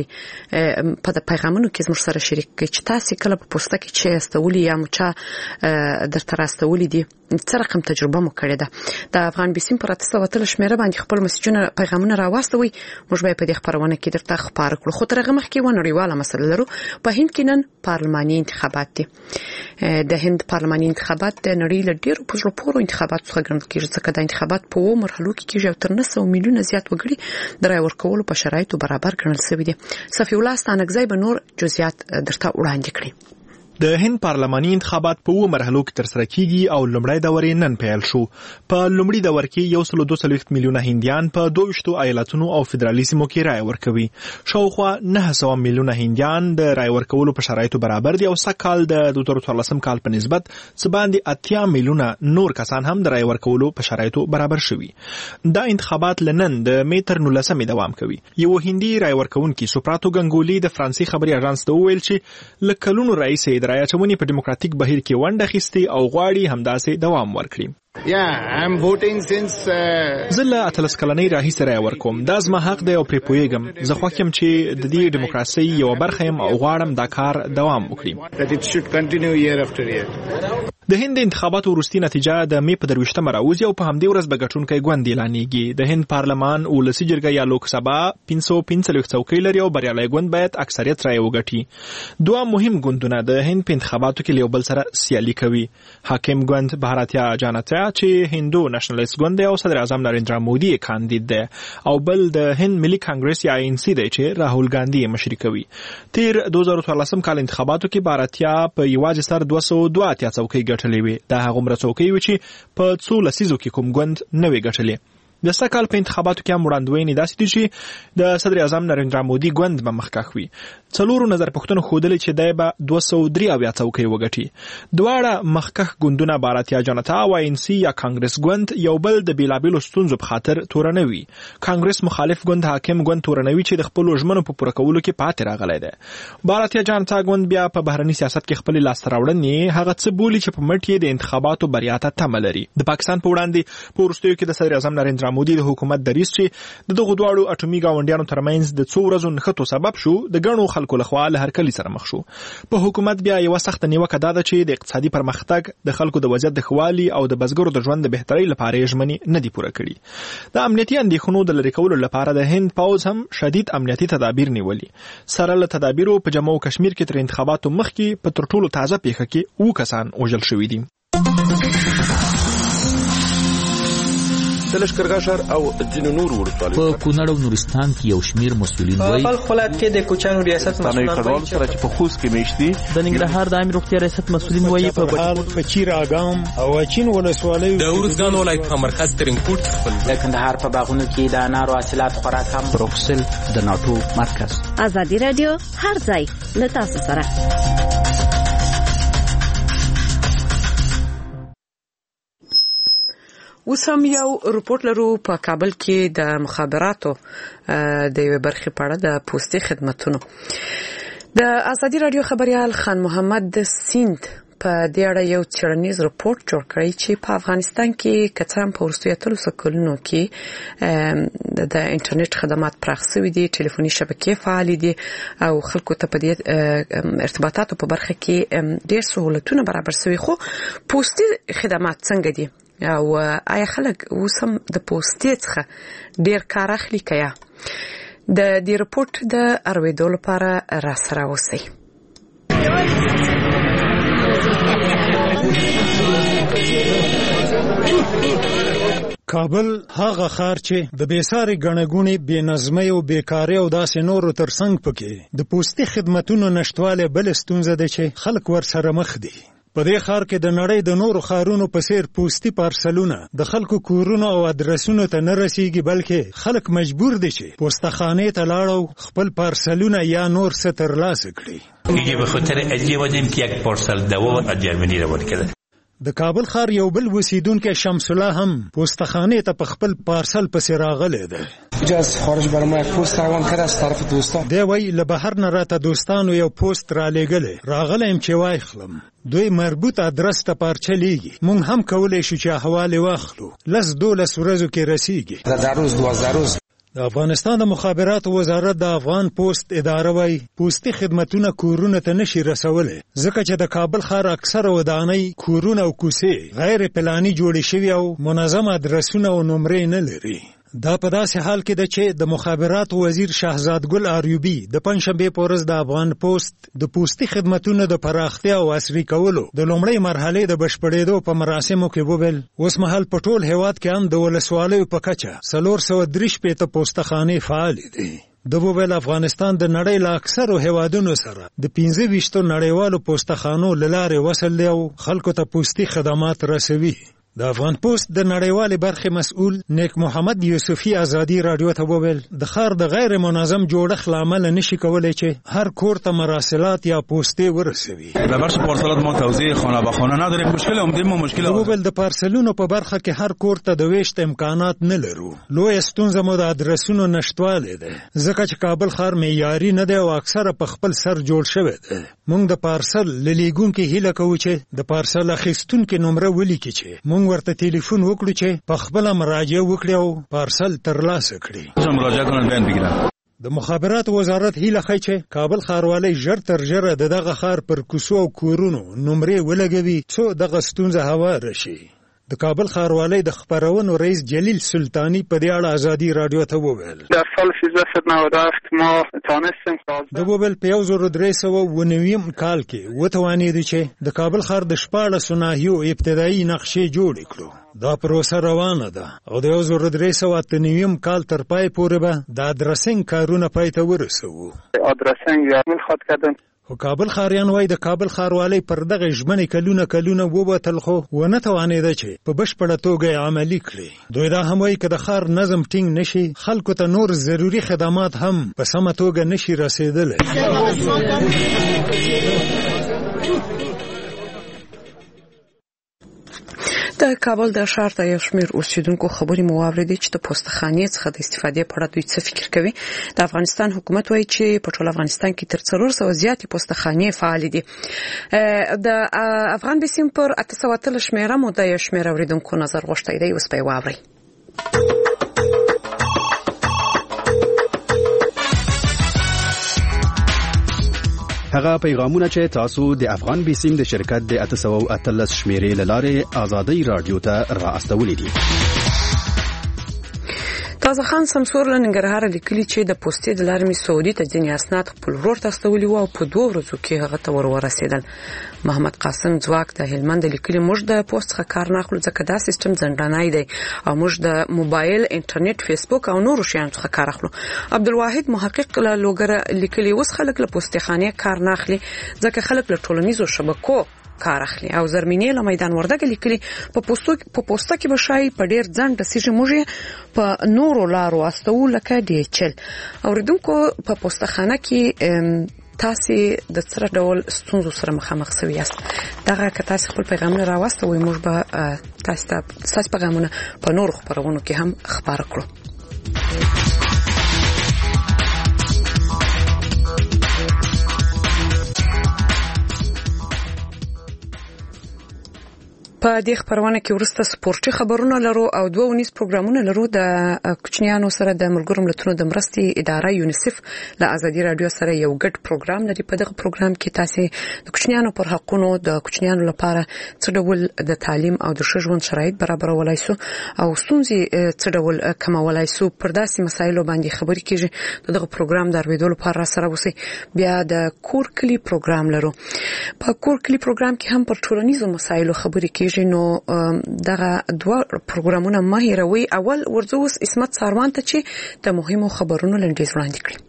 Speaker 1: په پیغامونو کې زموږ سره شریک کړئ چې تاسو کله په پوسټه کې چې استولې یا مچا درته راستولې دي څه رقم تجربه مو کړې ده. د افغان بیسیم پر تاسو واتل شمیره باندې خپل مسجونه پیغامونه راوستوي. موږ به په دې خبرونه کې درته خبر کړو. خو ترغه مخکې و نړیواله مسله لرو. په هند کې نن پارلماني انتخابات دي. د هند پارلماني انتخابات د نړۍ له ډیرو په زړه پورو انتخابات څخه ګڼل کېږي ځکه د انتخابات په وو مرحلو کې کېږي او تر نه سوه میلیونه زیات وګړي د رای ورکولو په شرایطو برابر ګڼل شوي دي. صفي الله ستانکزی به نور جزئیات درته وړاندې کړي.
Speaker 15: د هند پارلماني انتخابات په وو مرحلو کې ترسره کیږي او لومړی دورې نن پیل شو. په لومړي دور کې یو سل دوه څلوېښت میلیونه هندیان په دوه ویشتو ایالتونو او فدرالي سیمو کې رای ورکوي. شاوخوا نهه سوه میلیونه هندیان د رای ورکولو په شرایطو برابر دي او سږ کال د دوه زره څوارلسم کال په نسبت څه باندې اتیا میلیونه نور کسان هم د رای ورکولو په شرایطو برابر شوي. دا انتخابات لنن د می تر نولسمې دوام کوي. یو هندي رای ورکونکي سوپراتو ګنګولي د فرانسې خبري اژانس ته وویل چې له کلونو راهیسې رای اچونې په دیموکراتیک بهیر کې ونډه اخیستې او غواړي همداسې دوام ورکړي.
Speaker 14: Yeah, I'm voting since uh...
Speaker 15: زه له اتلس کلنۍ راهیسې رای ورکوم. دا زما حق دی او پرې پوهېږم. زه خوښ یم چې د دې دیموکراسۍ یوه برخه یم او غواړم دا کار دوام وکړي.
Speaker 14: That it should continue year after year.
Speaker 15: د هند انتخاباتو وروستۍ نتیجه د می په درویشتمه راوځي او په همدې ورځ به ګټونکی ګوند اعلانېږي. د هند پارلمان ولسي جرګه یا لوکسبا پنځه سوه پنځه څلوېښت څوکۍ لري او بریالی ګوند باید اکثریت رایې وګټي. دوه مهم ګوندونه د هند په انتخاباتو کې له یو بل سره سیالي کوي. حاکم ګوند بهارتیا جانتا چې هندو نېشنلست ګوند دی او صدر اعظم نریندرا مودي یې کاندید دی او بل د هند ملي کانګرس یا آی ان سی دی چې راهول ګاندي یې مشري کوي. تیر دوه زره څوارلسم کال انتخاباتو کې بهارتیا په یوازې سر دوه سوه دوه اتیا څوکۍ ګټلې وې. دا هغومره څوکۍ وې چې په څو لسیزو کې کوم ګوند نه وې ګټلې. د سږ کال په انتخاباتو کې هم وړاندوینې داسې دي چې د صدر اعظم نریندرا مودي ګوند به مخکښ وي. څلورو نظر پوښتنو ښودلې چې دی به دوه سوه درې اویا څوکۍ وګټي. دواړه مخکښ ګوندونه بهارتیا جنتا او آی ان سی یا کانګرس ګوند یو بل د بېلابېلو ستونزو په خاطر تورنوي. کانګرس مخالف ګوند حاکم ګوند تورنوي چې د خپلو ژمنو په پوره کولو کې پاتې راغلی دی. بهارتیا جنتا ګوند بیا په بهرني سیاست کې خپلې لاسته راوړنې هغه څه بولي چې په مټ یې د انتخاباتو بریا ته تمه لري. د پاکستان په وړاندې په وروستیو کې د صدر اعظم نریندرا مودي د حکومت دریځ چې د دغو دواړو اټومي ګاونډیانو ترمنځ د څو ورځو نښتو سبب شو د ګڼو خلکو لخوا له هرکلي سره مخ شو. په حکومت بیا یوه سخته نیوکه دا ده چې د اقتصادي پرمختګ د خلکو د وضعیت د ښه والي او د بزګرو د ژوند د بهترۍ لپاره یې ژمنې نه دي پوره کړي. د امنیتي اندېښنو د لرې کولو لپاره د هند پوځ هم شدید امنیتي تدابیر نیولي. سره له تدابیرو په جموں و کشمیر کې تر انتخاباتو مخکې په تر ټولو تازه پیښه کې اووه کسان وژل شوي دي.
Speaker 11: د لشکرګاه ښار او ځینو نورو ولسوالیو
Speaker 16: په کونړ او نورستان کې یو شمیر مسؤلین وایي
Speaker 17: په خپل ولایت کې د کوچانو ریاست مسؤلین
Speaker 18: وایي سره چې په خوست کې میشتي
Speaker 17: د ننګرهار د عامه روغتیا ریاست مسؤلین وایي په
Speaker 19: بهال په چیر اګام او اچین ولسوالیو
Speaker 20: د ورزګان ولایت په مرکز ترینکوټ خپل
Speaker 21: د کندهار په باغونو کې د انارو حاصلات خورا کم
Speaker 16: بروکسل د ناتو مرکز
Speaker 8: ازادي رادیو هر ځای له تاسو سره.
Speaker 1: اوس هم یو رپورت لرو په کابل کې د مخابراتو د یوې برخې په اړه د پوستي خدماتونو. د ازادي رادیو خبريال خان محمد د سیند په دې اړه یو څېړنیز رپورت جوړ کړی چې په افغانستان کې کڅرم په وروستیو اتلس کلونو کې د انټرنیټ خدمات پراخ شوي دي، ټلیفوني شبکې فعال دي او خلکو ته په دې ارتباطاتو په برخه کې ډېر سہولتونه برابر شوي. خو پوستي خدمات څنګه دي او آیا خلک اوس هم د پوستي څخه ډېر کار اخلي کیا؟ د دې رپورت د ارویدو لپاره را سره اوسئ.
Speaker 19: کابل هغه ښار چې د بیساري ګڼهګونې بېنظمۍ او بیکارۍ او داسې نورو ترڅنګ پکې د پوستي خدمتونو نشتوالی بل ستونزه ده چې خلک ورسره مخ دي. په دې ښار کې د نړۍ د نورو ښارونو په څیر پوستي پارسلونه د خلکو کورونو او ادرسونو ته نه رسیږي، بلکې خلک مجبور دي چې پوستخانې ته لاړ خپل پارسلونه یا نور څه ترلاسه کړي.
Speaker 22: یه به خاطر عجیب بودیم که یک پارسل دوا از جرمنی روان کرده.
Speaker 19: د کابل ښار یو بل اوسیدونکی شمس الله هم پوستخانې ته په خپل پارسل پسې راغلی دی.
Speaker 23: جاز خارج برای ما یک پوست روان کرده از طرف دوستان.
Speaker 19: دی وایي له بهر نه راته دوستانو یو پوست رالیږلی، راغلی یم چې واخلم. دوی مربوط ادرس ته پارچه لیږي. موږ هم کولی شو چې احوال یې واخلو. لس دولس ورځو کې رسیږي.
Speaker 23: در روز دوازده روز.
Speaker 19: د افغانستان د مخابراتو وزارت د افغان پوست اداره وایي پوستي خدمتونه کورونه ته نشي رسولی، ځکه چې د کابل ښار اکثره ودانۍ کورونه او کوڅې غیر پلاني جوړې شوي او منظم ادرسونه او نمرې نه لري. دا په داسې حال کې ده چې د مخابراتو وزیر شهزاد ګل آریوبي د پنځشنبې په ورځ د افغان پوست د پوستي خدمتونو د پراختیا او عصري کولو د لومړۍ مرحلې د بشپړېدو په مراسمو کې وویل اوس مهال په ټول هېواد کې هم د ولسوالیو په کچه څلور سوه درې شپېته پوستخانې فعالې دي. د وویل افغانستان د نړۍ له اکثرو هېوادونو سره د پنځه ویشتو نړیوالو پوستخانو له لارې وصل دی او خلکو ته پوستي خدمات رسوي. د افغان پوست د نړیوالې برخې مسؤل نیک محمد یوسفي ازادي رادیو ته وویل د ښار د غیر منظم جوړښت له امله نشي کولی چې هر کور ته مراسلات یا پوستې ورسوي.
Speaker 18: در بخش پارسلات ما توزیع خانه به خانه نداریم، مشکل عمده ما مشکل
Speaker 19: وویل د پارسلونو په برخه کې هر کور ته د ویشت امکانات نه لرو. لویه ستونزه مو د ادرسونو نشتوالی دی، ځکه چې کابل ښار معیاري نه دی او اکثره په خپل سر جوړ شوی دی. موږ د پارسل له لیږونکي هیله کوو چې د پارسل اخیستونکي نمره ولیکي چې موږ ورته ټلیفون وکړو چې په خپله مراجعه وکړي او پارسل ترلاسه کړي.
Speaker 18: مراجعه کنن بیان بگیرن.
Speaker 19: د مخابراتو وزارت هیله ښیي چې کابل ښاروالی ژر تر ژره د دغه ښار پر کوڅو او کورونو نمرې ولګوي څو دغه ستونزه هواره شي. د کابل ښاروالۍ د خپرونو رئیس جلیل سلطانی په دې اړه ازادي رادیو ته وویل
Speaker 4: در سال سیزده نود و هفت ما توانستیم
Speaker 19: د وویل په یو زر درې سوه اوه نوي کال کې وتوانېدو چې د کابل ښار د شپاړسو ناحیو ابتدایي نقشې جوړې کړو. دا پروسه روانه ده او د یو زر درې سوه اته نوي کال تر پای پورې به د ادرسینګ کارونه پای ته ورسوو.
Speaker 4: ادرسینګ یا ملخط کردن
Speaker 19: خو کابل ښاریان وایي د کابل ښاروالۍ پر دغه ژمنې کلونه کلونه ووتل خو ونه توانېده چې په بشپړه توګه یې عملي کړي. دوی دا هم وایي که د ښار نظم ټینګ نشي خلکو ته نور ضروري خدمات هم په سمه توګه نشي رسېدلی.
Speaker 1: د کابل د ښار د یو شمېر اوسیدونکو خبرې مو واورېدې چې د پوستخانې څخه د استفادې په اړه دوی څه فکر کوي. د افغانستان حکومت وایي چې په ټول افغانستان کې تر څلور سوه زیاتې پوستخانې فعالې دي. د افغان بیسیم پر اته سوه اتلس شمېره مو د یو شمېر اورېدونکو نظر غوښتی دی، اوس به یې واورئ.
Speaker 24: هغه پیغامونه چې تاسو د افغان بیسیم د شرکت د اته سوه اتلس شمیرې له لارې ازادي رادیو ته را استولې دي.
Speaker 1: تازه خان سمسور له ننګرهار لیکلي چې د پوستې د لارې سعودي ته ځینې اسناد خپل ورور ته استولي وو او په دوه ورځو کې هغه ته ور ورسېدل. محمد قاسم ځواک د هلمند لیکلي موږ د پوسټ څخه کار نه اخلو ځکه دا سیستم ځنډنای دی او موږ د موبایل انټرنیټ فیسبوک او نورو شیانو څخه کار اخلو. عبدالواحد محقق له لوګر لیکلي اوس خلک له پوستې خانې کار نه اخلي ځکه خلک له ټولنیزو شبکو کار اخلي. او زرمینې له میدان وردګ لیکلي په پوسټو په پوسټه کې بشای په ډیر ځند رسیږي موږ په نورو لارو استو لکه دی چل اوریدونکو په پوسټه خانه کې تاسو د څه ډول ستونزو سره مخامخ شوي یاست. دغه که تاسو خپل پیغامونه راوستوي موږ به تاسو ته تاسو پیغامونه په نورو خبرونو کې هم خبر کړو. په دې خبرونه کې ورسته سپورتي خبرونه لرو او دوه ونیس پروګرامونه لرو. د کوچنیانو سره د ملګرو ملتونو د مرستې اداره یونیسف له ازادي رادیو سره یو ګډ پروګرام لري. په دغه پروګرام کې تاسو د کوچنیانو پر حقوقو د کوچنیانو لپاره څه ډول د تعلیم او د ښه ژوند شرایط برابرولای شو او ستونزې څه ډول کمولای شو پر داسې مسایلو باندې خبرې کیږي. دغه پروګرام د اورېدو لپاره سره وسی. بیا د کور کلی پروګرام لرو. په کور کلی پروګرام کې هم پر ټولنیزو مسایلو خبرې کیږي. نو دغه دوه پروګرامونه مه هیروئ. اول ورځوس اسمت ساروان ته چې د مهمو خبرونو لنډیز وړاندې کړي.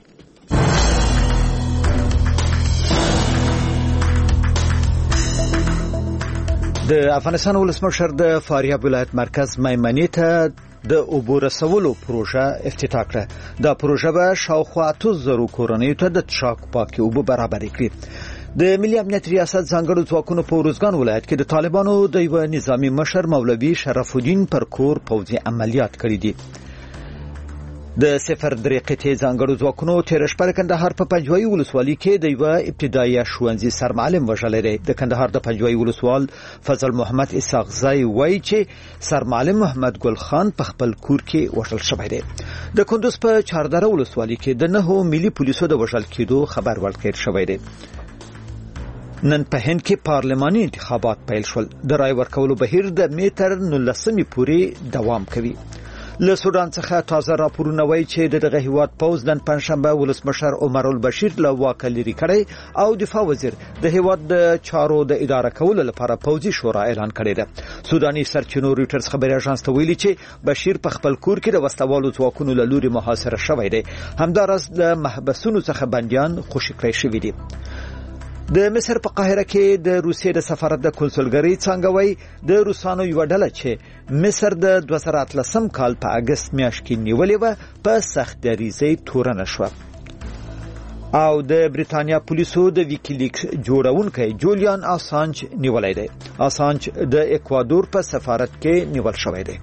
Speaker 2: د افغانستان ولسمشر د فاریاب ولایت مرکز میمنې ته د اوبو رسولو پروژه افتتاح کړه. دا پروژه به شاوخوا اته زره کورنیو ته د څښاک پاکي اوبه برابر کړي. د ملي امنیت ریاست ځانګړو ځواکونو په ورزګان ولایت کې د طالبانو د یو نظامی مشر مولوي شرف الدین پر کور پوځي عملیات کړي دي. د صفر درې قطعې ځانګړو ځواکونو تیر شپه کندهار په پنجوایي ولسوالۍ کې د یو ابتدایي ښوونځي سرمعلم وژل دی. د کندهار د پنجوایي ولسوال فضل محمد اسحاق زای وایي چې سرمعلم محمد ګل خان په خپل کور کې وژل شوی دی. د کندوز په چاردره ولسوالۍ کې د نهو ملي پولیسو د وژل کېدو خبر ورکړل شوی دی. نن په هند کې پارلماني انتخابات پیل شول. د رای ورکولو بهیر د میتر نولسمې پورې دوام کوي. له سودان څخه تازه راپورونه وایي چې دغه هیواد پوز نن پنځشنبه ولسمشر عمر البشیر له واکه لري کړی او دفاع وزیر د هیواد د چارو د اداره کولو لپاره پوځي شورا اعلان کړی دی. سوداني سرچینو رويټرز خبري اژانس ته ویلي چې بشیر په خپل کور کې د وسوالو ځواکونو له لوري محاصره شوی دی. همدارس د محبسونو څخه بنديان خوشي کړی شوی دي. د مصر په قاهره کې د روسیې د سفارت د کنسولګری څنګه وای د روسانو یو ډله چې مصر د دوه زره اتلسم کال په اگست میاشت کې نیولې و په سخت دریزه تورنه شو. او د بریتانیا پولیسو د ویکیلیکس جوړونکي جولیان اسانج نیولای دی. اسانج د اکوادور په سفارت کې نیول شوی دی.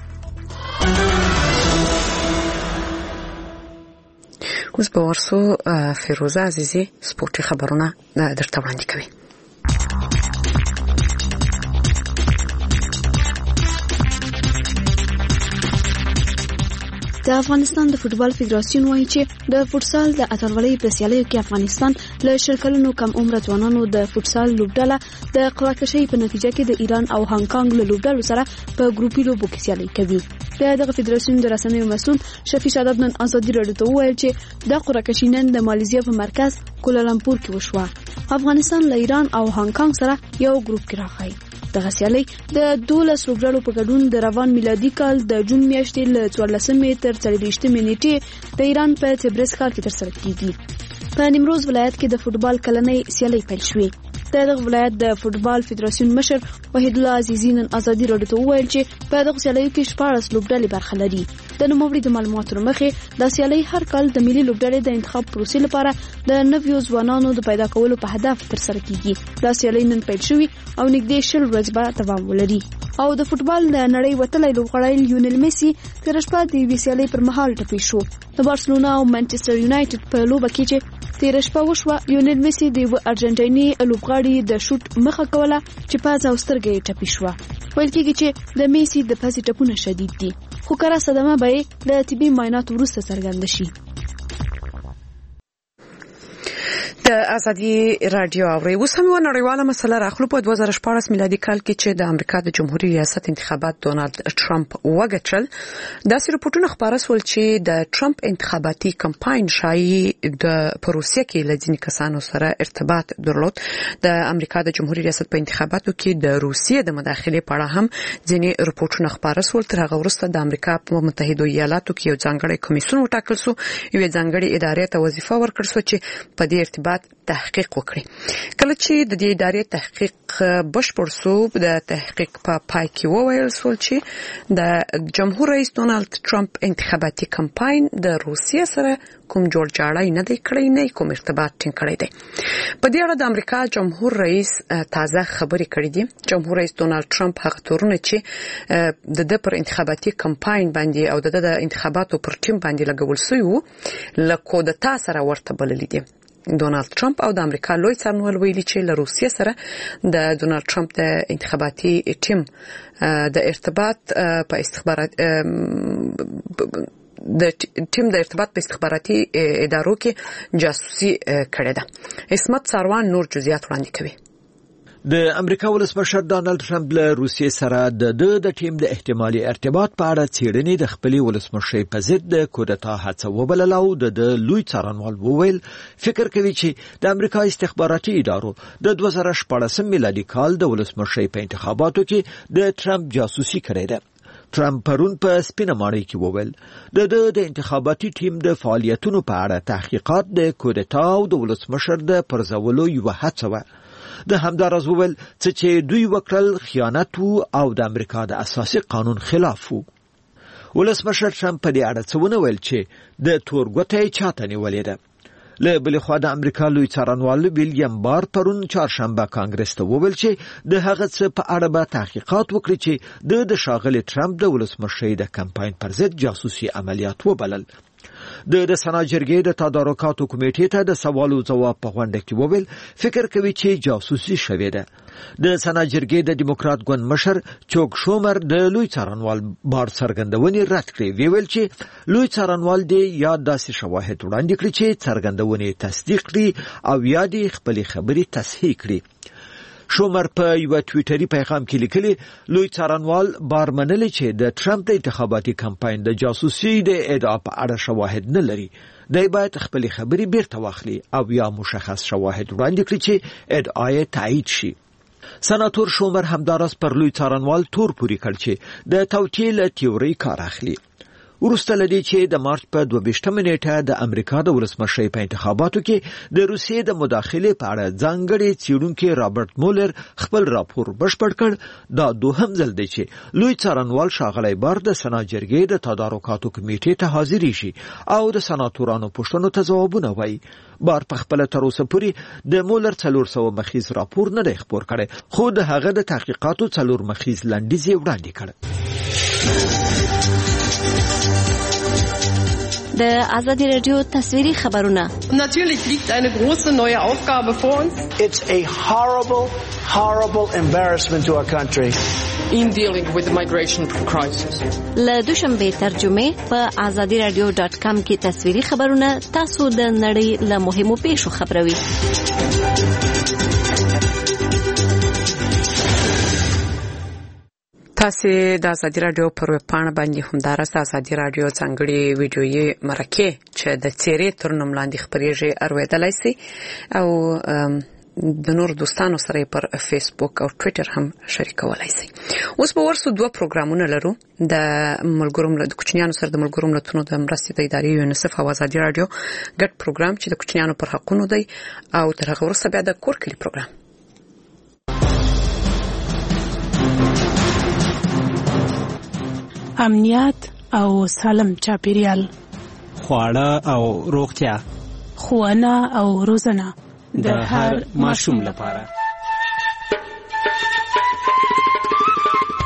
Speaker 1: اوس به ورسو فیروزه عزیزی سپورتي خبرونه درته وړاندې کوي.
Speaker 3: د افغانستان د فوتبال فدراسیون وایي چې د فوتسال د اتلولۍ په سیالیو کې افغانستان له شرکلونو کم عمر ځوانانو د فوتسال لوبډله د قراکشۍ په نتیجه کې د ایران او هانګ کانګ له لوبډلو سره په ګروپي لوبو کې سیالي کوي. د دغه فدراسیون د رسنیو مسؤل شفیع شاداب نن ازادي رادیو ته وویل چې د قراکشۍ نن د ماليزیا په مرکز کوالالمپور کې وشوه. افغانستان له ایران او هانګ کانګ سره یو ګروپ کې راغی. دغه سیالي د دولس لوبډلو په ګډون د روان میلادي کال د جون میاشتې له څوارلسمې تر څلوېښتمې نیټې د ایران په تبریز ښار کې ترسره کیږي. په نیمروز ولایت کې د فوتبال کلنۍ سیالي پیل شوې. د دغه ولایت د فوتبال فدراسیون مشر وحید الله عزیزی نن ازادي رادیو ته وویل چې په دغه سیالیو کې شپاړس لوبډلې برخه لري. د نوموړي د معلوماتو مخې د سیالۍ هر کال د ملي لوبډلې د انتخاب پروسې لپاره د نویو ځوانانو د پیدا کولو په هدف ترسره کیږي. دا سیالۍ نن پیل شوې او نږدې شل ورځې به دوام ولري. او د فوتبال د نړۍ وتلی لوبغاړی لیونل میسي تېره شپه د یوې سیالۍ پر مهال ټپي شو. د بارسلونا او منچستر یونایټډ په لوبه کې چې تېره شپه وشوه، لیونل میسي د یوه ارجنټایني لوبغاړي د شوټ مخه کوله چې پزه او سترګه یې ټپي شوه. ویل کېږي چې د میسي د پزې ټپونه شدید دي، خو کره صدمه به یې له طبي معایناتو وروسته څرګنده شي.
Speaker 1: د د ازادي رادیو اوري اوس هم نړیواله مسله راخلو په دوه زره شپږ میلادي کال کې چې د امریکا د جمهوریت ریاست انتخابات ډونالد ټرمپ وګټل داسې رپورټونه خبره سول چې د ټرمپ انتخاباتي کمپاین شایي د پروسې کې لږنی کسانو سره ارتباط درلود د امریکا د جمهوریت ریاست په انتخاباتو کې د روسیې د مداخلې په اړه هم ځینې رپورټونه خبره سول تر هغه وروسته د امریکا په متحده ایالاتو کې یو ځانګړی کمیسیون وټاکل شو یو ځانګړی ادارې ته وظیفه ورکړل شو چې په دې ارتباط تحقیق وکړي کله چې د دې ادارې تحقیق بشپړ شو د تحقیق په پای کې وویل شو چې د جمهور رئیس ډونالد ټرمپ انتخاباتي کمپاین د روسیې سره کوم جوړجاړی نه دی کړی نه کوم ارتباط ټینګ کړی دی په دې اړه د امریکا جمهور رئیس تازه خبرې کړې دي جمهور رئیس ډونالد ټرمپ هغه تورونه چې د د پر انتخاباتي کمپاین باندې او د د انتخاباتو پر ټیم باندې لګول شوی وو له کودتا سره ورته بلل دي ډونالد ټرمپ او د امریکا لوی څارنوال ویلي چې له روسیې سره د ډونالد ټرمپ د انتخاباتي ټیم د ارتباط په استخبارات د ټیم د ارتباط په استخباراتي ادارو کې جاسوسي کړې ده اسمت ساروان نور جزئیات وړاندې کوي
Speaker 2: د امریکا ولسمشر ډانلډ ټرمپ له روسیې سره د د د ټیم د احتمالي ارتباط په اړه څېړنې د خپل ولسمشر په ضد د کودتا هڅه وبلل او د لوی څارنوال وویل فکر کوي چې د امریکا استخباراتي ادارو د دوه زره شپږ میلادي کال د ولسمشر په انتخاباتو کې د ټرمپ جاسوسي کړې ده ټرمپ پرون په سپینه ماڼۍ کې وویل د د انتخاباتي ټیم د فعالیتونو په اړه تحقیقات د کودتا او د ولسمشر د پرځولو یو هڅه و د همدارز وویل چې دوی وکړل خیانت او د امریکا د اساسي قانون خلاف وو ولسمشر ټرمپ په دې اړه څه ونه ویل چې د تورګوتې چاته نیولې ده له بل خوا د امریکا لوی څارنوال ویلیام بار پرون چهارشنبه کانګرس ته وویل چې د هغه څه په اړه به تحقیقات وکړي چې د شاغلي ټرمپ د ولسمشر د کمپاین پر ضد جاسوسي عملیات وبلل د د سناجرګې د تدارکاتو کمیټې ته د سوالو ځواب په غونډه کې وویل فکر کوي چې جاسوسي شوې ده د سناجرګې د دیموکرات ګوند مشر چوک شومر د لوی څارنوال بار څرګندونې رد کړې ویل چې لوی څارنوال دی یا داسې شواهد وړاندې کړي چې څرګندونې تصدیق کړي او یا د خپل خبرې تصحیح کړي شومر په یو ټویټري پیغام کې لیکلي لوی څارنوال بار منلي چې د ټرمپ د انتخاباتي کمپاین د جاسوسي د ادعا په اړه شواهد نه لري دی باید خپل خبرې بیرته واخلي او یا مشخص شواهد وړاندې کړي چې ادعا یې تایید شي سناتور شومر همدارس پر لوی څارنوال تور پوری کړ چې د توطئې له تیوري کار اخلي ورسته لدی چې د مارچ په دوه ویشتمه نیټه د امریکا د ولسمشر په انتخاباتو کې د روسیې د مداخلې په اړه ځانګړي څېړونکي رابرټ مولر خپل راپور بشپړ کړ دا دوهم ځل دی چې لوی څارنوال ښاغلی بار د سناجرګې د تدارکاتو کمیټې ته حاضر شي او د سناتورانو پوښتنو ته ځوابونه وایي بار په خپل تر اوسه پورې د مولر څلور سوه مخیز راپور نه دی خپور کړی خو د هغه د تحقیقاتو څلور مخیز لنډیز یې وړاندې کړ
Speaker 8: د ازادي رادیو تصویری خبرونه
Speaker 5: Natürlich liegt eine große neue Aufgabe vor uns.
Speaker 6: It's a horrible, horrible embarrassment to our country.
Speaker 5: In dealing with the migration crisis.
Speaker 8: له دوشنبه ترجمه په ازادي رادیو ډاټ کام کې تصویری خبرونه تاسو د نړۍ له مهمو پیښو خبروي.
Speaker 1: تاسو د ازادي رادیو پر ویب پاڼه باندې هم دارسته ازادي رادیو څنګهړي ویډیويي مرکه چې د چیرې تر نوم لاندې خبريږي ارویدلای سي او د نور دوستانو سره پر فیسبوک او ټوئیټر هم شریکولای سي. اوس به ورسو دوه پروګرامونه لرو د ملګرو ملت کوچنیانو سره د ملګرو ملتونو د مرستې د ادارې یونیسف او ازادي رادیو ګډ پروګرام چې د کوچنیانو پر حقوقو دی او تر هغه وروسته بیا د کور کلی پروګرام.
Speaker 7: امنیت او سالم چاپیریال،
Speaker 9: خواړه او روغتیا،
Speaker 7: ښوونه او روزنه
Speaker 9: د هر ماشوم لپاره.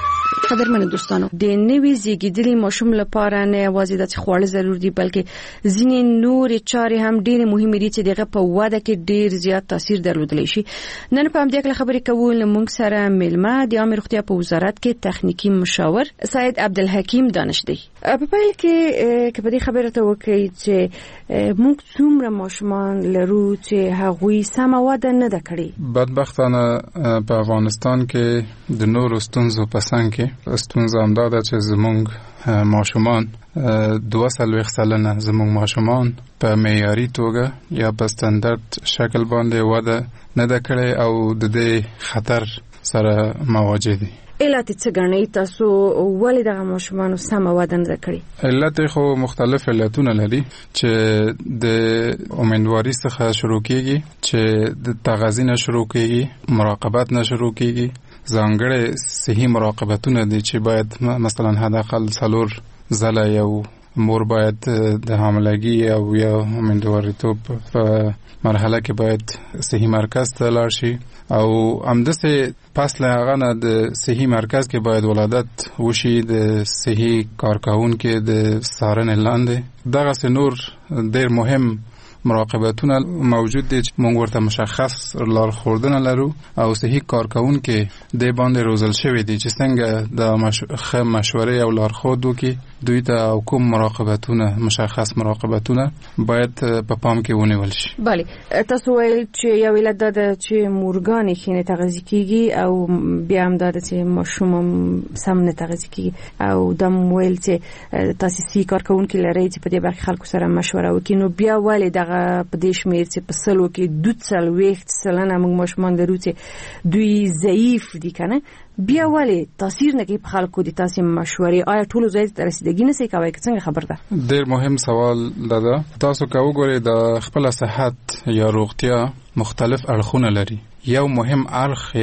Speaker 3: قدرمن دوستانو د نوي زیږیدلي ماشوم لپاره نه یوازې د خواړه ضروري دي بلکې ځینې نور چارې هم ډېرې مهمې دي چې دغه په واده کې ډېر زیات تاثیر درلودلی شي. نن په همدې اړه خبرې کوو له موږ سره مېلمه د عامه روغتیا په وزارت کې تخنیکی مشاور سید عبدالحکیم دانش دی. په پیل کې کې په دې خبره ته وکړي چې موږ څومره ماشومان لرو چې هغوی سم واده نه ده کړې.
Speaker 10: بدبختانه په افغانستان کې د نورو ستونزو په څنګ کې ستونزه همدا ده چې زموږ ماشومان دوه څلوېښت سلنه زموږ ماشومان په معیاري توګه یا په ستاندرد شکل باندې واده نه ده کړې او د دې خطر سره مواجه دي.
Speaker 3: علت څه ګڼئ تاسو ولې دغه ماشومانو سم واده نه ده کړې؟
Speaker 10: علت خو مختلف علتونه لري چې د امیندواري څخه شروع کیږي، چې د تغذیه نه شروع کیږي، مراقبت نه شروع کیږي، ځانګړي صحي مراقبتونه دي چې باید مثلا حداقل څلور ځله یو مور باید د حاملګي او یا امیندواریتوب په مرحله کې باید صحي مرکز ته لاړ شي او همداسې پس له هغه نه د صحي مرکز کې باید ولادت وشي د صحي کارکوونکي د څارنې لاندې. دغسې نور ډېر مهم مراقبتونه موجود دي چې موږ ورته مشخص لارښودنه لرو او صحي کارکوونکي دې باندې روزل شوي دي چې څنګه د ښه مشورې او لارښود وکړي دوی ته او کوم مراقبتونه مشخص مراقبتونه باید په پام کې ونیول شي.
Speaker 3: بله، تاسو ویل چې یو علت دا ده چې مورګانې ښې نه تغذیه کېږي او بیا هم دا ده چې ماشوم هم سم نه تغذیه کېږي او دا مو ویل چې تاسې صحي کارکوونکي لرئ چې په دې برخه خلکو سره مشوره وکړي. نو بیا ولې دغه په دې شمېر چې په سلو کې دوه څلوېښت سلنه موږ ماشومان لرو چې دوی ضعیف دي که نه، بیا ولې تاثیر نه کوي په خلکو د تاسې مشورې؟ آیا ټولو ځای ته رسیدګي نه سئ کوئ که څنګه خبر ده؟
Speaker 10: ډېر مهم سوال ده. تاسو که وګورئ د خپله صحت یا روغتیا مختلف اړخونه لري. یو مهم اړخ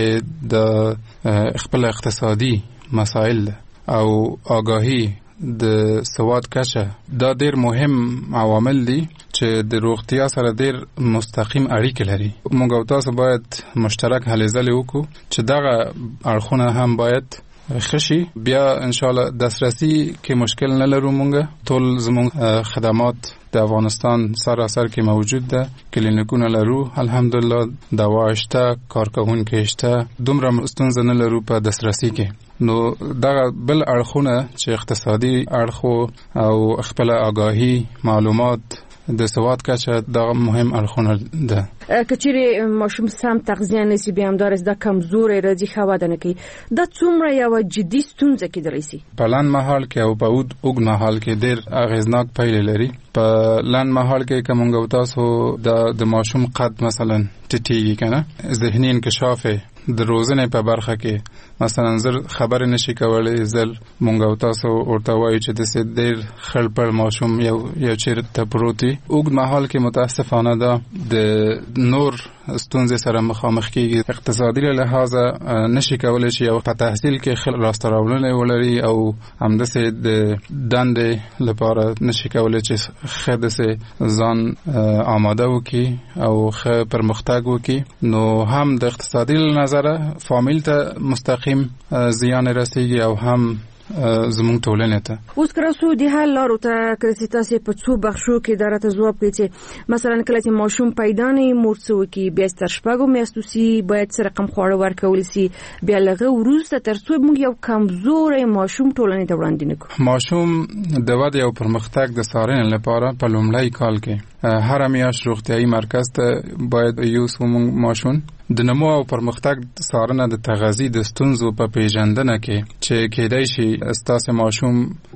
Speaker 10: د خپل اقتصادي مسائل ده او آگاهی د سواد کچه. دا ډېر مهم عوامل دي چې د روغتیا سره ډېر مستقیم اړیکې لري. موږ او تاسو باید مشترک هلې ځلې وکړو چې دغه اړخونه هم باید خشي. بیا انشاءالله دسترسی کې مشکل نه لرو. موږ ټول زموږ خدمات د افغانستان سراسر کې موجود ده، کلینیکونه لرو الحمدلله، دوا شته، کارکوونکي شته، دومره ستونزه نه لرو په دسترسی کې. نو دغه بل اړخونه چې اقتصادي اړخ او خپل آگاهی معلومات د سواد کچه دا مهم اړخونه ده.
Speaker 3: که چیرې ماشوم سم تغذیه نشي بیا همدارس دا کمزوري راځي ښه واده نه کوي، دا څومره یوه جدي ستونزه کیدلی شي؟
Speaker 10: په لنډ مهال کې او په اوږد مهال کې ډېر اغېزناک پایلې لري. په لنډ مهال کې که موږ او تاسو د ماشوم قد مثلا ټیټېږي که نه، ذهني انکشاف د روزنې په برخه کې مثلا زر خبرې نشي کولی، زر مونږ او تاسو ورته وایو چې داسې ډېر خړپړ ماشوم یو یو چېرته پروت وي. اوږد مهال کې متاسفانه دا د نور ستونزې سره مخامخ کېږي. اقتصادي له لحاظه نشي کولی چې یو په تحصیل کې ښه لاسته راوړنې ولري او همداسې د دندې لپاره نشي کولی چې ښه داسې ځان آماده وکړي او ښه پرمختګ وکړي. نو هم د اقتصادي له نظره فامیل ته مستقیم زیان رسیږي او هم زموږ ټولنې ته.
Speaker 3: اوس که راسو د حل لارو ته کله چې تاسې په څو بخشو کې دا راته ځواب کړئ چې مثلا کله چې ماشوم پیدا نه مور څه وکړي، بیا تر شپږو میاشتو سي باید څه رقم خواړه ورکول سي، بیا له هغه وروسته تر څو موږ یو کمزوری ماشوم ټولنې ته وړاندې نه کړو.
Speaker 10: ماشوم د ودې او پرمختګ د څارنې لپاره په لومړی کال کې هر میاشت روغتیايي مرکز ته باید یوسو ماشوم. د نمو او پرمختګ څارنه د تغذیې د ستونزو په پیژندنه کې چې کېدای شي ستاسې ماشوم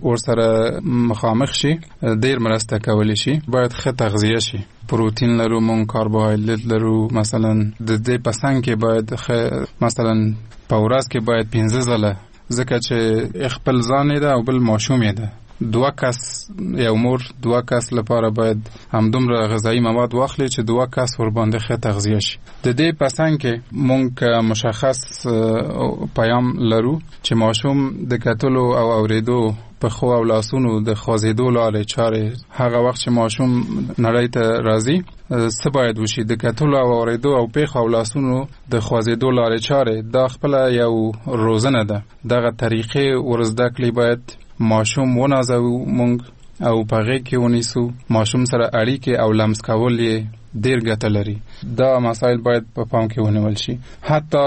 Speaker 10: ورسره مخامخ شي ډېر مرسته کولی شي. باید ښه تغذیه شي، پروتین لرو، مونږ کاربوهایدریت لرو، مثلا د دې په څنګ کې باید مثلا په ورځ کې باید پنځه ځله، ځکه چې خپل ځان یې ده او بل ماشوم یې ده. دوه کس یو مور دوه کس لپاره باید همدومره غذایی مواد واخلي چې دوه کس ور باندې ښه تغذیه شي. د دې په څنګ کې مونږ مشخص پیام لرو چې ماشوم د کتلو او اوریدو په خو او لاسونو د خوځېدو لارې چارې هغه وخت چې ماشوم نړۍ ته راځي څه باید وشي د کتلو او اورېدو او پیښو او لاسونو د خوځېدو لارې چارې دا خپله یو روزنه ده دغه طریقې ورزده کړي باید ماشوم ونازو مونږ او په غېږ کې ونیسو ماشوم سره اړیکې او لمس کول یې ډېر ګټه لري دا مسایل باید په پام کې ونیول شي حتی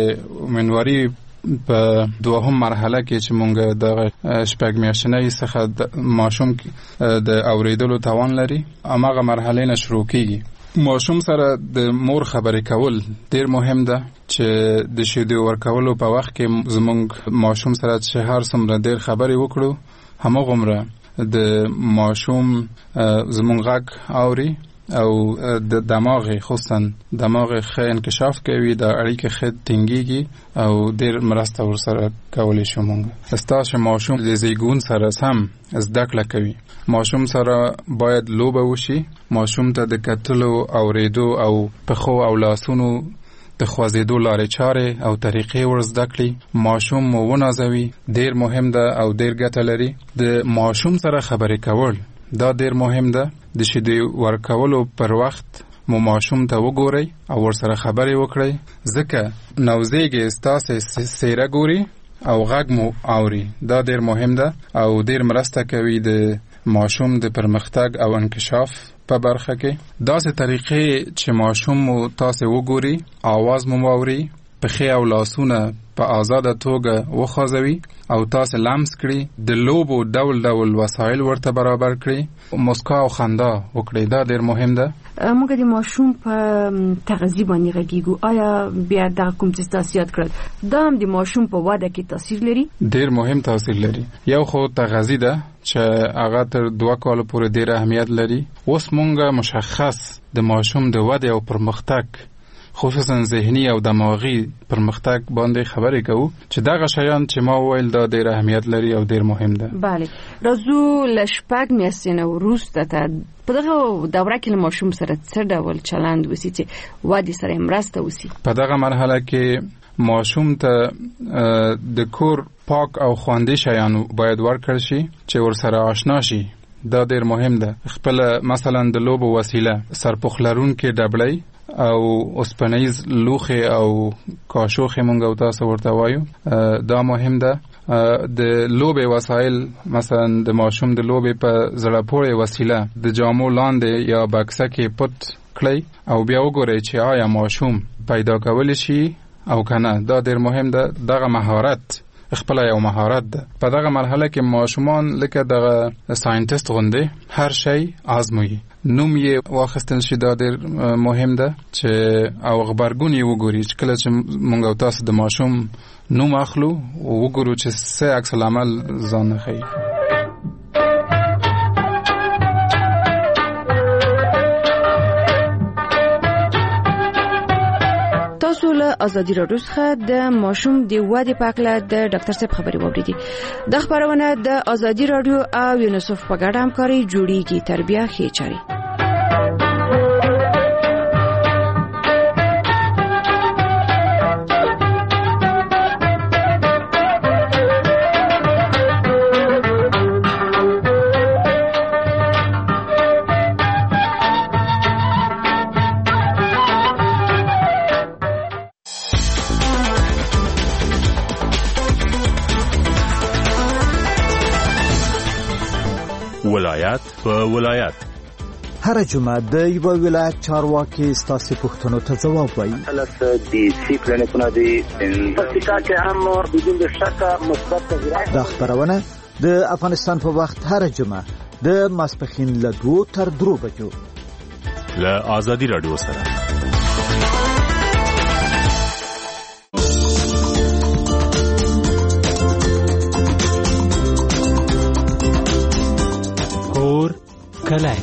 Speaker 10: د منوري په دوهم مرحله کې چې مونږ د شپږ میاشتنۍ څخه ماشوم د اورېدلو توان لري هماغه مرحلې نه شروع کیږي ماشوم سره د مور خبرې کول ډېر مهم ده چې د شیدو ورکولو په وخت کې زمونږ ماشوم سره چې هر څومره ډېر خبرې وکړو هماغومره د ماشوم زمونږ غږ اوري او د دماغ خصوصا دماغ ښه انکشاف کوي د اړیکې ښه ټینګېږي او ډېر مرسته ورسره کولی شو مونږ ستاسو ماشوم د زیږون سره سم زده کړه کوي ماشوم سره باید لوبه وشي ماشوم ته د کتلو اورېدو او پښو او لاسونو د خوځېدو لارې چارې او طریقې ورزده کړي ماشوم مو ونازوي ډېر مهم ده او ډېر ګټه لري د ماشوم سره خبرې کول دا ډېر مهم ده د شیدې ورکولو پر وخت مو ماشوم ته وګورئ او ورسره خبرې وکړئ ځکه نوزیږي ستاسې څېره ګوري او غږ مو اوري دا ډېر مهم ده او ډېر مرسته کوي د ماشوم د پرمختګ او انکشاف په برخه کې داسې طریقې چې ماشوم مو تاسې وګوري آواز مو واوري پښې او لاسونه په آزاده توګه وخوځوي او تاسې لمس کړي د لوبو ډول ډول وسایل ورته برابر کړي مسکا او خندا وکړي دا ډېر مهم ده
Speaker 12: موږ د ماشوم په تغذیه باندې غږیږو آیا بیا دغه کوم څه تاسو یاد کړل دا هم د ماشوم په وده کې تاثیر لري
Speaker 10: ډېر مهم تاثیر لري یو خو تغذیه ده چې هغه تر دوه کال پورې ډېر اهمیت لري اوس مونږ مشخص د ماشوم د وده او پرمختګ خصوصا ذهني او دماغي پرمختګ باندې خبرې کوو چې دغه شیان چې ما وویل دا ډېر اهمیت لري او ډېر مهم ده
Speaker 12: بله راځو له شپږ میاشتې نه وروسته ته په دغه دوره کې له ماشوم سره څه ډول چلند وسي چې ودې سره مرسته وسي
Speaker 10: په دغه مرحله کې ماشوم ته د کور پاک او خوندي شیان باید ورکړل شي چې ورسره آشنا شي دا ډېر مهم ده خپل مثلا د لوبو وسیله سرپوښ لرونکې ډبلۍ او اوسپنیز لوخه او کاشوخه مونږ او تاسو ورته وایو دا مهم ده د لوبې وسایل مثلا د ماشوم د لوبې په زړه پورې وسیله د جامو لاندې یا بکسه کې پټ کړئ او بیا وګورئ چې آیا ماشوم پیدا کولی شي او کنه دا ډېر مهم ده دغه مهارت خپل یو مهارت ده په دغه مرحله کې ماشومان لکه دغه ساينټیست غوندې هر شی آزموي نوم یې واخیستل شي دا ډېر مهم ده چې او خبرګون یې وګوري چې کله چې مونږ او تاسو د ماشوم نوم اخلو وګورو چې څه عکس العمل ځان ښیي
Speaker 12: تاسو له ازادي راډیو څخه د ماشوم د ودې په اړه د ډاکټر صاحب خبرې واورېدې د خبرونه د ازادي راډیو او یونیسف په ګډه همکاري جوړیږي تربیه ښې چارې
Speaker 13: ولایت په ولایت
Speaker 2: هر جمعه د یو ولایت چارواکي ستاسو پوښتنو ته ځواب وایي
Speaker 14: الف دي سي پلانونه دي پکتیکا کې هم بدون شک مثبت تغیرات
Speaker 2: د خبرونه د افغانستان په وخت هر جمعه د ماسپخین له دوه تر درو بجو
Speaker 13: له ازادي رادیو سره
Speaker 9: کله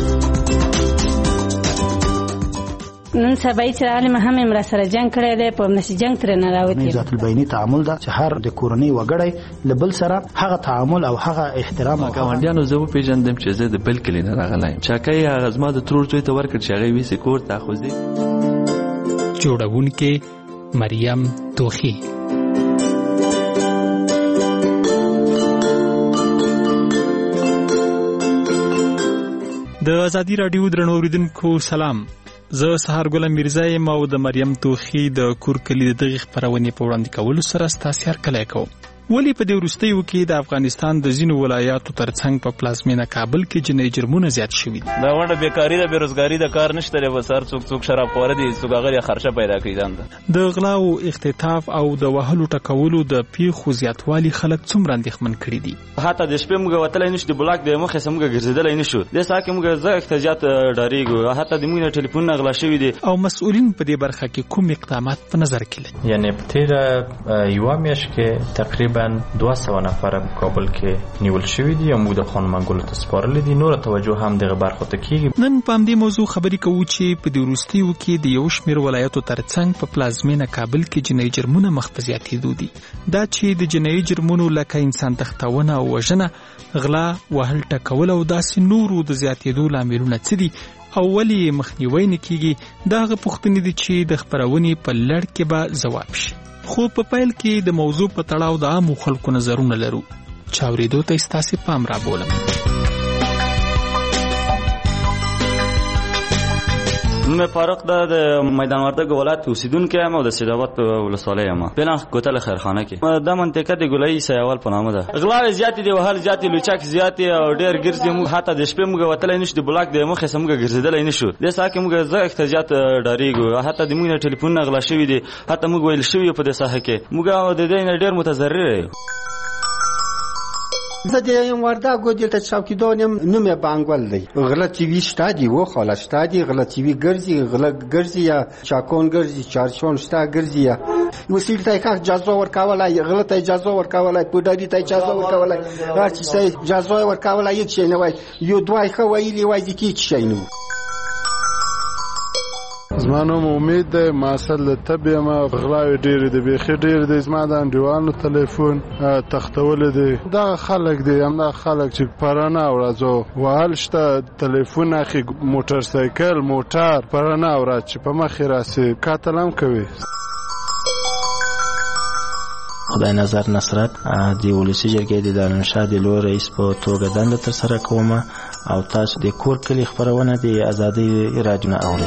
Speaker 7: نن سبا چې عالم هم امر سره جنگ کړی دی په نشي جنگ تر نه راوتی
Speaker 15: ذات البینی تعامل دا چې هر د کورنۍ وګړی لبل سره هغه تعامل او هغه احترام او
Speaker 25: ګاونډیانو زه په پیژندم چې زه د بل کلی نه راغلایم چاکای هغه زما د ترور زوی ته ورکړ چې هغه وی سکور تاخذي
Speaker 9: جوړونکې مریم توخی د ازادي رادیو درنو اوریدونکو سلام. زه سهار ګل میرزا یم او د مریم توخی د کور کلی د دغه خبرونه په وړاندې کولو سره ستاسو هر کله کوم. ولی په دې وروستیو کې د افغانستان د ځینو ولایاتو ترڅنګ په پلازمینه کابل کې جنایي جرمونه زیات شوي دي.
Speaker 11: دا ونده بیکاری د بیروزګاری د کار نشته لري، وسار څوک څوک شراب خور دي، څوک غیر خرچه پیدا کوي ځان
Speaker 9: د غلا او اختطاف او د وهلو ټکولو د پیښو زیاتوالی خلک څومره اندېښمن کړي دي.
Speaker 11: حتی د شپې موږ وتلای نشو، د بلاک د مخه سمګه ګرځیدلای نشو، د ساکه موږ زه احتجاجات ډاریږو، حتی د موږ ټلیفون نغلا شوی دي
Speaker 9: او مسؤلین په دې برخه کې کوم اقدامات په نظر کې لري.
Speaker 16: یعنی په تیر یو میاشت کې تقریبا دوه سوه نفر په کابل کې نیول شوی دي او موږ د خان منګولو ته سپارل دي. نور توجه هم دغه برخه ته کیږي.
Speaker 9: نن په دې موضوع خبرې کوو چې په دې وروستیو کې د یو شمېر ولایتو ترڅنګ په پلازمینه کابل کې جنایي جرمونه مخ په زیاتېدو دي. دا چې د جنایي جرمونو لکه انسان تښتونه او وژنه، غلا، وهل ټکول او داسې نورو د زیاتېدو لاملونه څه دي او ولې مخنیوی نه کیږي، دا هغه پوښتنې دي چې د خبرونې په لړ کې به ځواب شي. خو په پیل کې د موضوع په تړاو د عامو خلکو نظرونه لرو چې اورېدو ته ستاسو پام را بولم.
Speaker 11: مې فاروق د میدان وردګ ولایت اوسیدونکو یم او د سیدآباد په ولسوالۍ یم، بلان کوتل خیرخانه کې. دا منطقه د ګولایي سیاوال په نامه ده. غلاوې زیاتې دي، وهل زیاتې، لوچک زیاتې او ډېر ګرځي. موږ حتی د شپې موږ وتلای نشو، د بلاک د مخه سمګه ګرځیدلای نشو، د ساکه موږ زه احتجاجات ډاریږو، حتی د موږ ټلیفون نغلا شوی دي، حتی موږ ویل شوی په دې ساحه کې موږ د دې نه ډېر متضرر یو.
Speaker 17: زه د یم وردګو دلته چوکیدار یم، نوم یې بانګول دی. غله ټي وي شته دي، و خاله شته دي، غله ټي وي ګرځي، غله ګرځي یا چاکون ګرځي، چارچون شته ګرځي. یا وسیل ته که اجازه ورکولای، غله ته اجازه ورکولای، پودری ته اجازه ورکولای، هر چی سي اجازه ورکولای، یک شي نه وای، یو دوای خو ویلی وای دي کی شي نه.
Speaker 20: زما نوم امید دی، ما اصل له طبیعه ما غلاوې ډېرې دي، بیخي ډېرې دي. زما د انډیوالو تلیفون تختولی دی. دغه خلک دي، همدغه خلک چې پرانه ورځو وهل شته، تلیفون اخي، موټر سایکل، موټر پرانه ورځ چې په مخې راسي قتل هم کوي.
Speaker 21: خدای نظر نصرت د ولسی جرګې د دارالانشا د لوی رئیس په توګه دنده ترسره کوم او تاسو د کور کلی خبرونه د ازادي رادیو نه اورئ.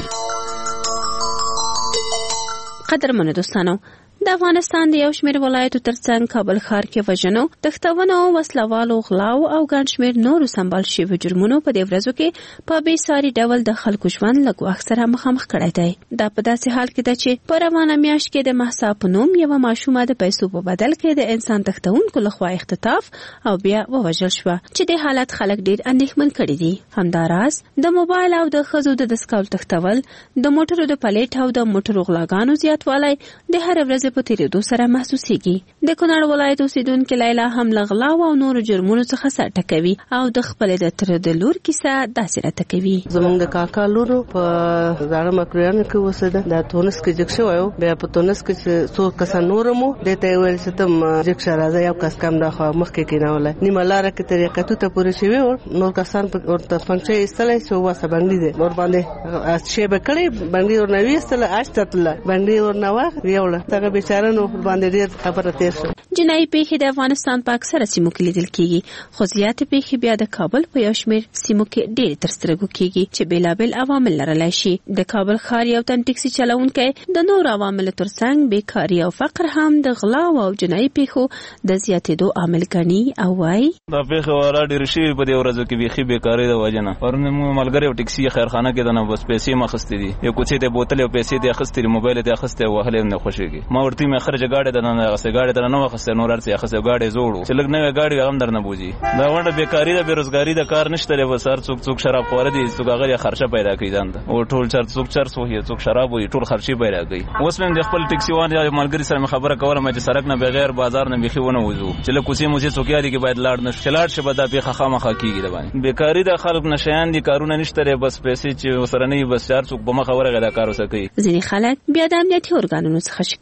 Speaker 3: قدرمنو دوستانو، د افغانستان د یو شمېر ولایتو ترڅنګ کابل ښار کې وژنو، تښتونو، وسلوالو، غلاو او ګڼ شمېر نورو سمبال شویو جرمونو په دې ورځو کې په بې ساري ډول د خلکو ژوند له ګواښ سره مخامخ کړی دی. دا په داسې حال کې ده چې په روانه میاشت کې د مهسا په نوم یوه ماشومه د پیسو په بدل کې د انسان تښتونکو لخوا اختطاف او بیا ووژل شوه، چې د حالت خلک ډېر اندېښمن کړي دي. همداراز د موبایل او د ښځو د دستکول تښتول، د موټرو د پلیټ او د موټرو غلاګانو زیاتوالی د هر ورځې په تیریدو سره محسوسیږي. د کونړ ولایت اوسیدونکې لیلا هم له غلاو او نورو جرمونو څخه سر ټکوي او د خپلې د تره د لور کیسه داسې راته کوي.
Speaker 26: زمونږ د کاکا لورو په زاړه مکرویانو کې اوسېده، دا تونس کې جګ شوی و. بیا په تونس کې چې څو کسان نور مو دې ته یې ویل چې ته جګ شه راځه، یو کس کم دا خوا مخکې کېنولی. نیمه لاره کې تر یقتو ته پورې شوي و، نور کسان ورته پنچه یې ایستلی چې واسه بنګړي دی، ور باندې شی به کړی، بنګړي ورنه ویستله، اش ته تلله، بنګړي ورنه واخ ویوړه. دغه بیچاره نو باندې ډېر خبره تېر شوه.
Speaker 3: جنایي پیښې د افغانستان په اکثره سیمو کې لیدل کېږي، خو زیاتې پیښې بیا د کابل په یو شمېر سیمو کې ډېرې تر سترګو کېږي چې بېلابېل عوامل لرلی شي. د کابل ښار یو تن ټکسي چلوونکی د نورو عواملو ترڅنګ بیکاري او فقر هم د غلاو او جنایي پیښو د زیاتېدو عامل ګڼي او وایي
Speaker 11: دا پیښې ورا ډېرې شوي په دې ورځو کې، بیخي بیکارۍ د وجې نه. پرون مو ملګری او ټکسي خیرخانه کې د نه بس پیسې مې اخیستې دي، یو کوڅې ته بوتل او پیسې دې اخیستې دي، موبایل دې اخیستی او وهلی هم نه خوښېږي. ما ورته مې خرج ګاډی د نه اخیستې، ګاډی در نه واخیستی، نور هر څه یې اخیستی، ګاډی زوړ و چې لږ نوی ګاډي وي هم در نه بوځي. دا ونډه بیکاري ده، بېروزګاري ده، کار نشته دی. بس هر څوک څوک شراب خواره دي، څوک هغه یې خرچه پیدا کوي ځان ته، او ټول چر څوک چرس وهي، څوک شراب وهي، ټول خرچې پیدا کوي. اوس مې د خپل ټکسي وان یا ملګري سره مې خبره کوله چې سړک نه بغیر بازار نه بیخي ونه وځو، چې له کوڅې موڅې څوک یاري کې باید لاړ نه شو، چې لاړ شي به دا پیښه خامخا کېږي. د باندې بیکاري ده، خلک نشیان دي، کارونه نشته دی، بس پیسې چې ورسره نه وي، بس هر څوک په مخه ورغی دا کار وسه کوي.
Speaker 3: ځینې خلک بیا د امنیتي ارګانونو څخه شکایت کوي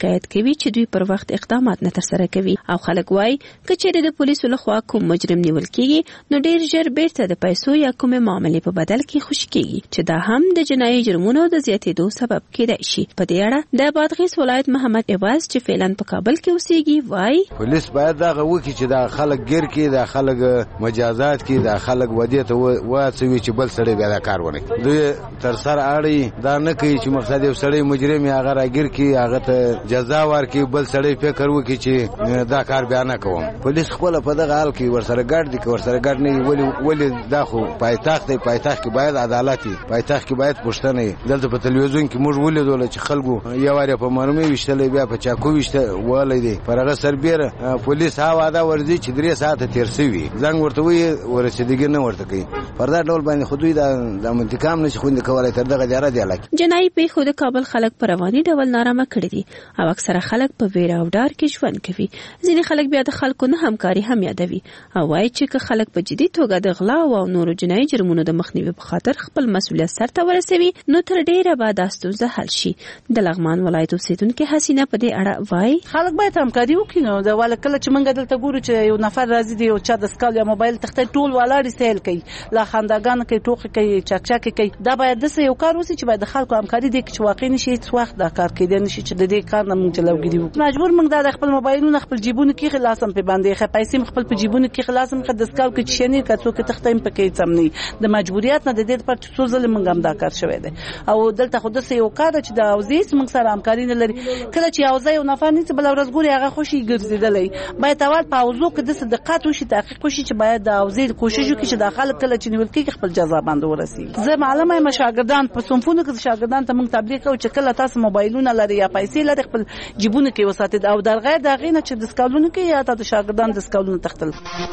Speaker 4: کوي چې دوی پر وخت اقدامات نه ترسره کوي او خلک وایي که چیرې د پولیسو لخوا کوم مجرم نیول کیږي نو ډیر ژر بیرته د پیسو یا کومه معاملې په بدل کې خوشي کیږي چې دا هم د جنایي جرمونو د زیاتېدو سبب کېدای شي. په دې اړه د بادغیس ولایت محمد عباس چې فعلا په کابل کې اوسېږي وایي
Speaker 18: پولیس باید دا وکړي چې دا خلک ګیر کې دا خلک مجازات کې دا خلک ودې ته واڅوي چې بل سړی بیا دا کار ونه دوی تر سر اړي دا نه کوي چې مقصد یو سړی مجرم یا هغه راګیر کې هغه ته جزا ورکړي بل سړی فکر وکړي چې دا کار بیا نه کوم. پولیس خپل په دغه حال کې ورسره ګډ دي کې ورسره ګډ نه ولی ولی دا خو پایتخت دی پایتخت کې باید عدالت وي پایتخت کې باید پښتنه دلته په تلویزیون کې موږ ولیدل چې خلکو یو واره په مرمي وشتلې بیا په چاکو وشته ولې دي پرغه سربیره پولیس هوا دا ورځي چې درې ساعت تیر سوي زنګ ورته وي ورسېدګي نه ورته کوي پر دا ډول باندې خو دوی دا د منتقام نشي خوند کولای تر دغه جاره دی لکه
Speaker 4: جنایي پیښو د کابل خلک پر رواني ډول نارامه کړی دي او اکثره خلک په ویره او ډار کې ژوند کوي. ځینې خلک بیا د خلکو نه همکاري هم یادوي او وایي چې که خلک په جدي توګه د غلا او نورو جنایي جرمونو د مخنیوي په خاطر خپل مسؤلیت سرته ورسوي نو تر ډیره به دا ستونزه حل شي. د لغمان ولایت اوسیدونکې حسینه په دې اړه وایي
Speaker 19: خلک باید همکاري وکړي نو د ول کله چې موږ دلته ګورو چې یو نفر راځي دی او چا د سکال یا موبایل تخته ټول ولاړ سیل کوي لا خنداګان کوي ټوخي کوي چکچک کوي دا باید د یو کار وسی چې باید د خلکو همکاري دي چې واقعي نشي هیڅ وخت دا کار کېدای نشي چې د دې کار نه موږ جلوګیری وکړو. مجبور موږ دا خپل موبایلونه خپل جیبونه کې خلاصم په باندې خې پیسې خپل په جیبونه کې خلاصم خې د سکال کې چې نه کڅو کې تخته هم پکې سم نه د مجبوریت نه د دې پر څو ځله موږ هم دا کار شوی دی او دلته خو د یو کار چې د اوزیس موږ سره همکاري نه لري کله چې اوزای یو نفر نه بل ورځ ګوري هغه خوشي ګرځیدلې باید اول پاوزو کې د صدقات وشي تحقیق وشي چې باید د اوزې کوشش وکړي چې داخله کله چې نیول کېږي خپل جزا باندې ورسي. زه معلومه یم شاګردان په صنفونو کې شاګردان ته موږ تبلیغ کوو چې کله تاسو موبایلونه لري یا پیسې لري خپل جیبونه کې وساتئ او در غیر دا غینه چې د سکالونو کې یا د شاګردان د سکالونو تختل.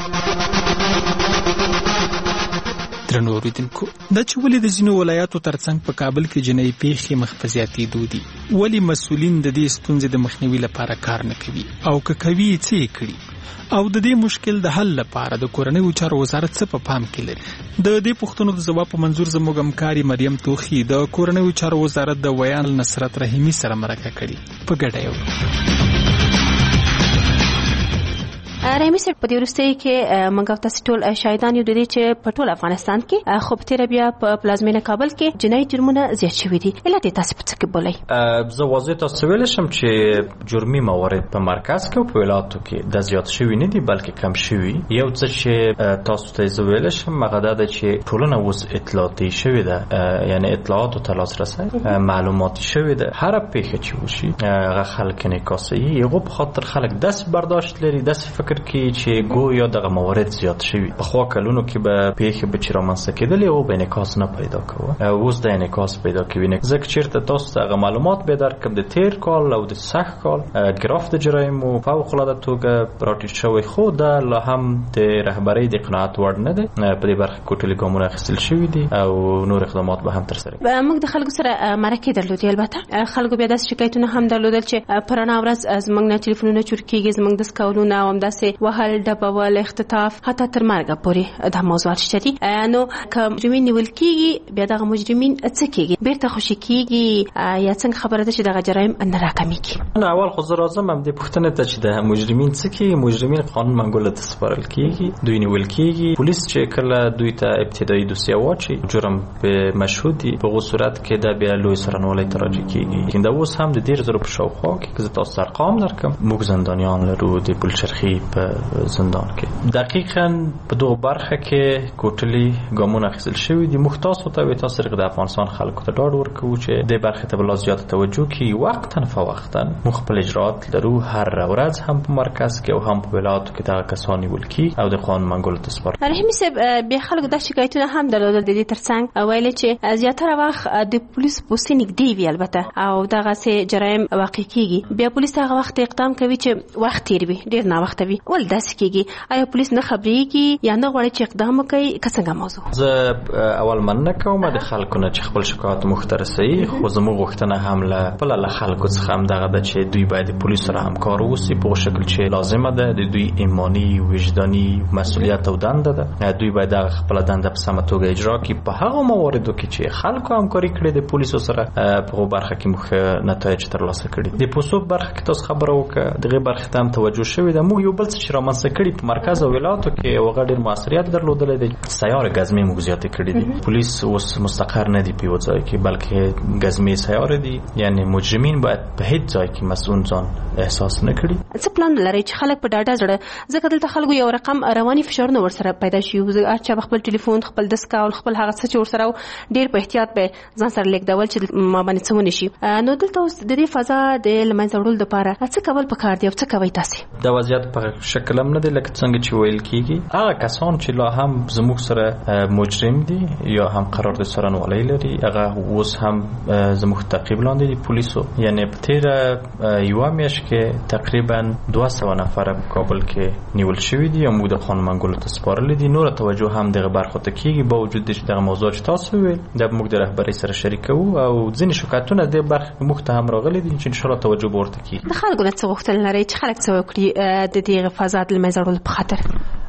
Speaker 9: درنو اوریدونکو دا چې ولې د ځینو ولایاتو ترڅنګ په کابل کې جنایي پیښې مخ په زیاتېدو دي ولې مسؤلین د دې ستونزې د مخنیوي لپاره کار نه کوي او که کوي څه یې کړي او د دې مشکل د حل لپاره د کورنیو چارو وزارت څه په پام کې لري. د دې پوښتنو د ځواب په منظور زموږ همکاري مریم توخی د کورنیو چارو وزارت د ویان نصرت رحیمی سره مرکه کړې په ګډه یو
Speaker 4: رحیمی صاحب په دې وروستیو کې موږ تاسو ټول شاهدان یو د دې چې په ټول افغانستان کې خو په تیر بیا په پلازمینه کابل کې جنایي جرمونه زیات شوي دي. علت یې تاسو په څه کې بولئ؟
Speaker 16: زه واضح تاسو ویلی شم چې جرمي موارد په مرکز کې او په ولایاتو کې د زیات شوي نه دي بلکې کم شوي. یو څه چې تاسو ته زه ویلی شم هغه دا ده چې ټولنه اوس اطلاعاتي شوې ده یعنی اطلاعاتو ته لاسرسی معلوماتي شوې ده هره پیښه چې وشي هغه خلک انعکاسوي هغو په خاطر خلک داسې برداشت لري داسې فکر کې چې ګویا دغه موارد زیات شوي. په خوا کلونو کې به پیښې به چې رامنځته کېدلې او به انعکاس نه پیدا کوه اوس د انعکاس پیدا کوي ځکه چېرته تاسو ته هغه معلومات به درکړم د تیر کال او د سږ کال ګراف د جرایمو فوق العاده توګه راټیټ شوی خو دا لا هم د رهبرۍ د قناعت وړ نه دی. په دې برخه کې ټولې ګامونه اخیستل شوي دي او نور اقدامات به هم ترسره کړي.
Speaker 4: موږ د خلکو سره مرکې درلودې البته خلکو بیا داسې شکایتونه هم درلودل چې په رڼا ورځ زموږ نه ټلیفونونه چور کېږي زموږ د سکاولونه او همداسې وهل ډبول اختطاف حتی تر مرګه پورې دا موضوعات شته دي. نو که مجرمین نیول کېږي بیا دغه مجرمین څه کېږي بیرته خوشي کېږي یا څنګه خبره ده چې دغه جرایم نه راکمیږي؟
Speaker 16: نه اول خو زه راځم همدې پوښتنې ته چې د مجرمین څه کېږي. مجرمین قانون منګولو ته سپارل کېږي دوی نیول کېږي پولیس چې کله دوی ته ابتدایي دوسیه واچي جرم په مشهود دي په هغه صورت کې دا بیا لوی سرنولی ته راجع کېږي. دا اوس هم د ډېر زرو په شاوخوا کې که زه تاسو ته ارقام درکړم موږ زندانیان لرو د بلچرخي په زندان کې دقیقاً په دغه برخه کې کوټلي ګامونه اخیستل شوي دي. موږ تاسو ته وایو تاسو د افغانستان خلکو ته ډاډ ورکوو چې دې برخې ته به لا زیاته توجه کړي وقتا فوقتا. موږ خپل اجرات لرو هر ورځ هم په مرکز کې او هم په ولایاتو کې دغه کسان نیول کېږي او د قانون منګولو ته سپارل.
Speaker 4: رحیمي صاحب بیا خلکو دا شکایتونه هم درلودل د دې ترڅنګ ویل چې زیاتره وخت د پولیس پوستې نږدې وي البته او دغسې جرایم واقع کېږي بیا پولیس هغه وخت اقدام کوي چې وخت تېر وي ډېر ناوخته وي. ول داسې کیږي آیا پولیس نه خبريږي یا نه غواړي چې اقدام وکړي څنګه موضوع؟
Speaker 16: زه اول مننه کوم د خلکو نه چې خپل شکایت مخترسي خو زموږ غوښتنه هم له بل له خلکو څخه هم دغه د چې دوی باید پولیس سره همکار وسی په شکل چې لازمه ده د دوی ایمانی وجداني مسؤلیت او دنده ده دوی باید خپل دنده په سمه توګه اجرا کړي په هغه مواردو کې چې خلکو همکاري کړي د پولیسو سره په برخه کې مخ نتایج ترلاسه کړي د پوسوب برخه کې تاسو خبرو وکړه دغه برخه ته هم توجه شوی ده موږ یو بل څه رامنځته کړي په مرکز او ولایتو کې وغه ډېر موثریت درلودل دي سیاره غزمې موږ زیات کړي دي پولیس اوس مستقر نه دي په وځای کې بلکې غزمې سیاره دي یعنی مجرمین باید په هیڅ ځای کې مسؤل ځان احساس نه کړي
Speaker 4: څه پلان لري چې خلک په ډاډه زړه ځکه دلته خلکو یو رقم رواني فشارونه ورسره پیدا شي او چې خپل ټلیفون خپل دسک او خپل هغه څه چې ورسره ډیر په احتیاط به ځان سره لیکدول چې ما باندې څه ونشي نو دلته اوس د دې فضا د لمنځه وړل لپاره څه کول پکار دی او څه کوي تاسو
Speaker 16: دا وضعیت په شکل هم نه دی لکه څنګه چې ویل کیږي هغه کسان چې لا هم زموږ سره مجرم دي یا هم قرار د سرنوالي لري هغه اوس هم زموږ تعقیب لاندې دي پولیسو یعنی په تیر یو میاشت کې تقریبا دوه سوه نفر په کابل کې نیول شوی دي او موږ د خان منګولو ته سپارل دي نور توجه هم دغه برخه ته کیږي با وجود چې دغه موضوع چې تاسو ویل د موږ د رهبری سره شریکو او ځینې شکایتونه د برخه موږ ته هم راغلي دي چې ان شاء الله توجه ورته کیږي
Speaker 4: د خلکو نه څه غوښتل لري چې خلک څه وکړي د دې فضا د لمنځه وړلو په خاطر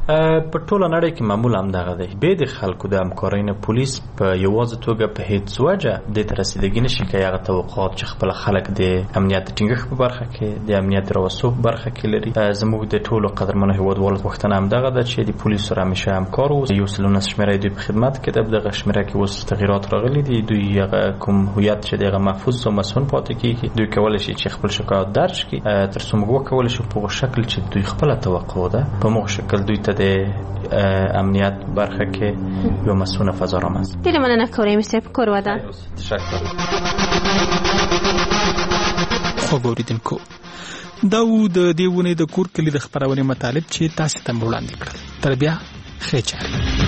Speaker 16: په ټوله نړۍ کې معمول هم دغه دی به د خلکو د همکارۍ نه پولیس په یوازې توګه په هیڅ وجه د ترسیدګۍ نشي کوي هغه توقعات چې خپل خلک د امنیت ټینګښت په برخه کې د امنیت راوسوب برخه کې لري زموږ د ټولو قدرمنو هیوادوالو غوښتنه هم دغه ده چې د پولیس سره همیشه همکار اوسو یو سلونه شمیره دوی په خدمت کې د دغه شمیره کې اوس تغیرات راغلي دي دوی هغه کوم هویت چې دغه محفوظ او مسون پاتې کیږي دوی کولای شي چې خپل شکایت درج کړي تر څو موږ وکولای شو په شکل چې دوی خپل توقع ده په موږ شکل دوی ته د امنیت برخه کې یو مسونه فضا رامنځته
Speaker 4: ډیره مننه کوم صاحب کورواده
Speaker 16: تشکر
Speaker 9: خو ګوریدونکو دا و د دیونه د کور کلی د خبرونه مطالب چې تاسو ته وړاندې کړل تر بیا خېچار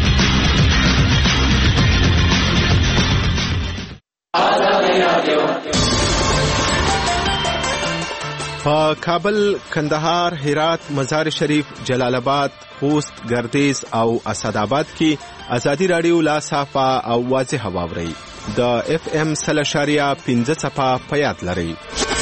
Speaker 5: په کابل، کندهار، هرات، مزار شریف، جلال آباد، خوست، ګردیز او اسداباد کې ازادي رادیو لا صافه او واضح واوري د اف ام سل اشاریه پنځه صفه په یاد لري.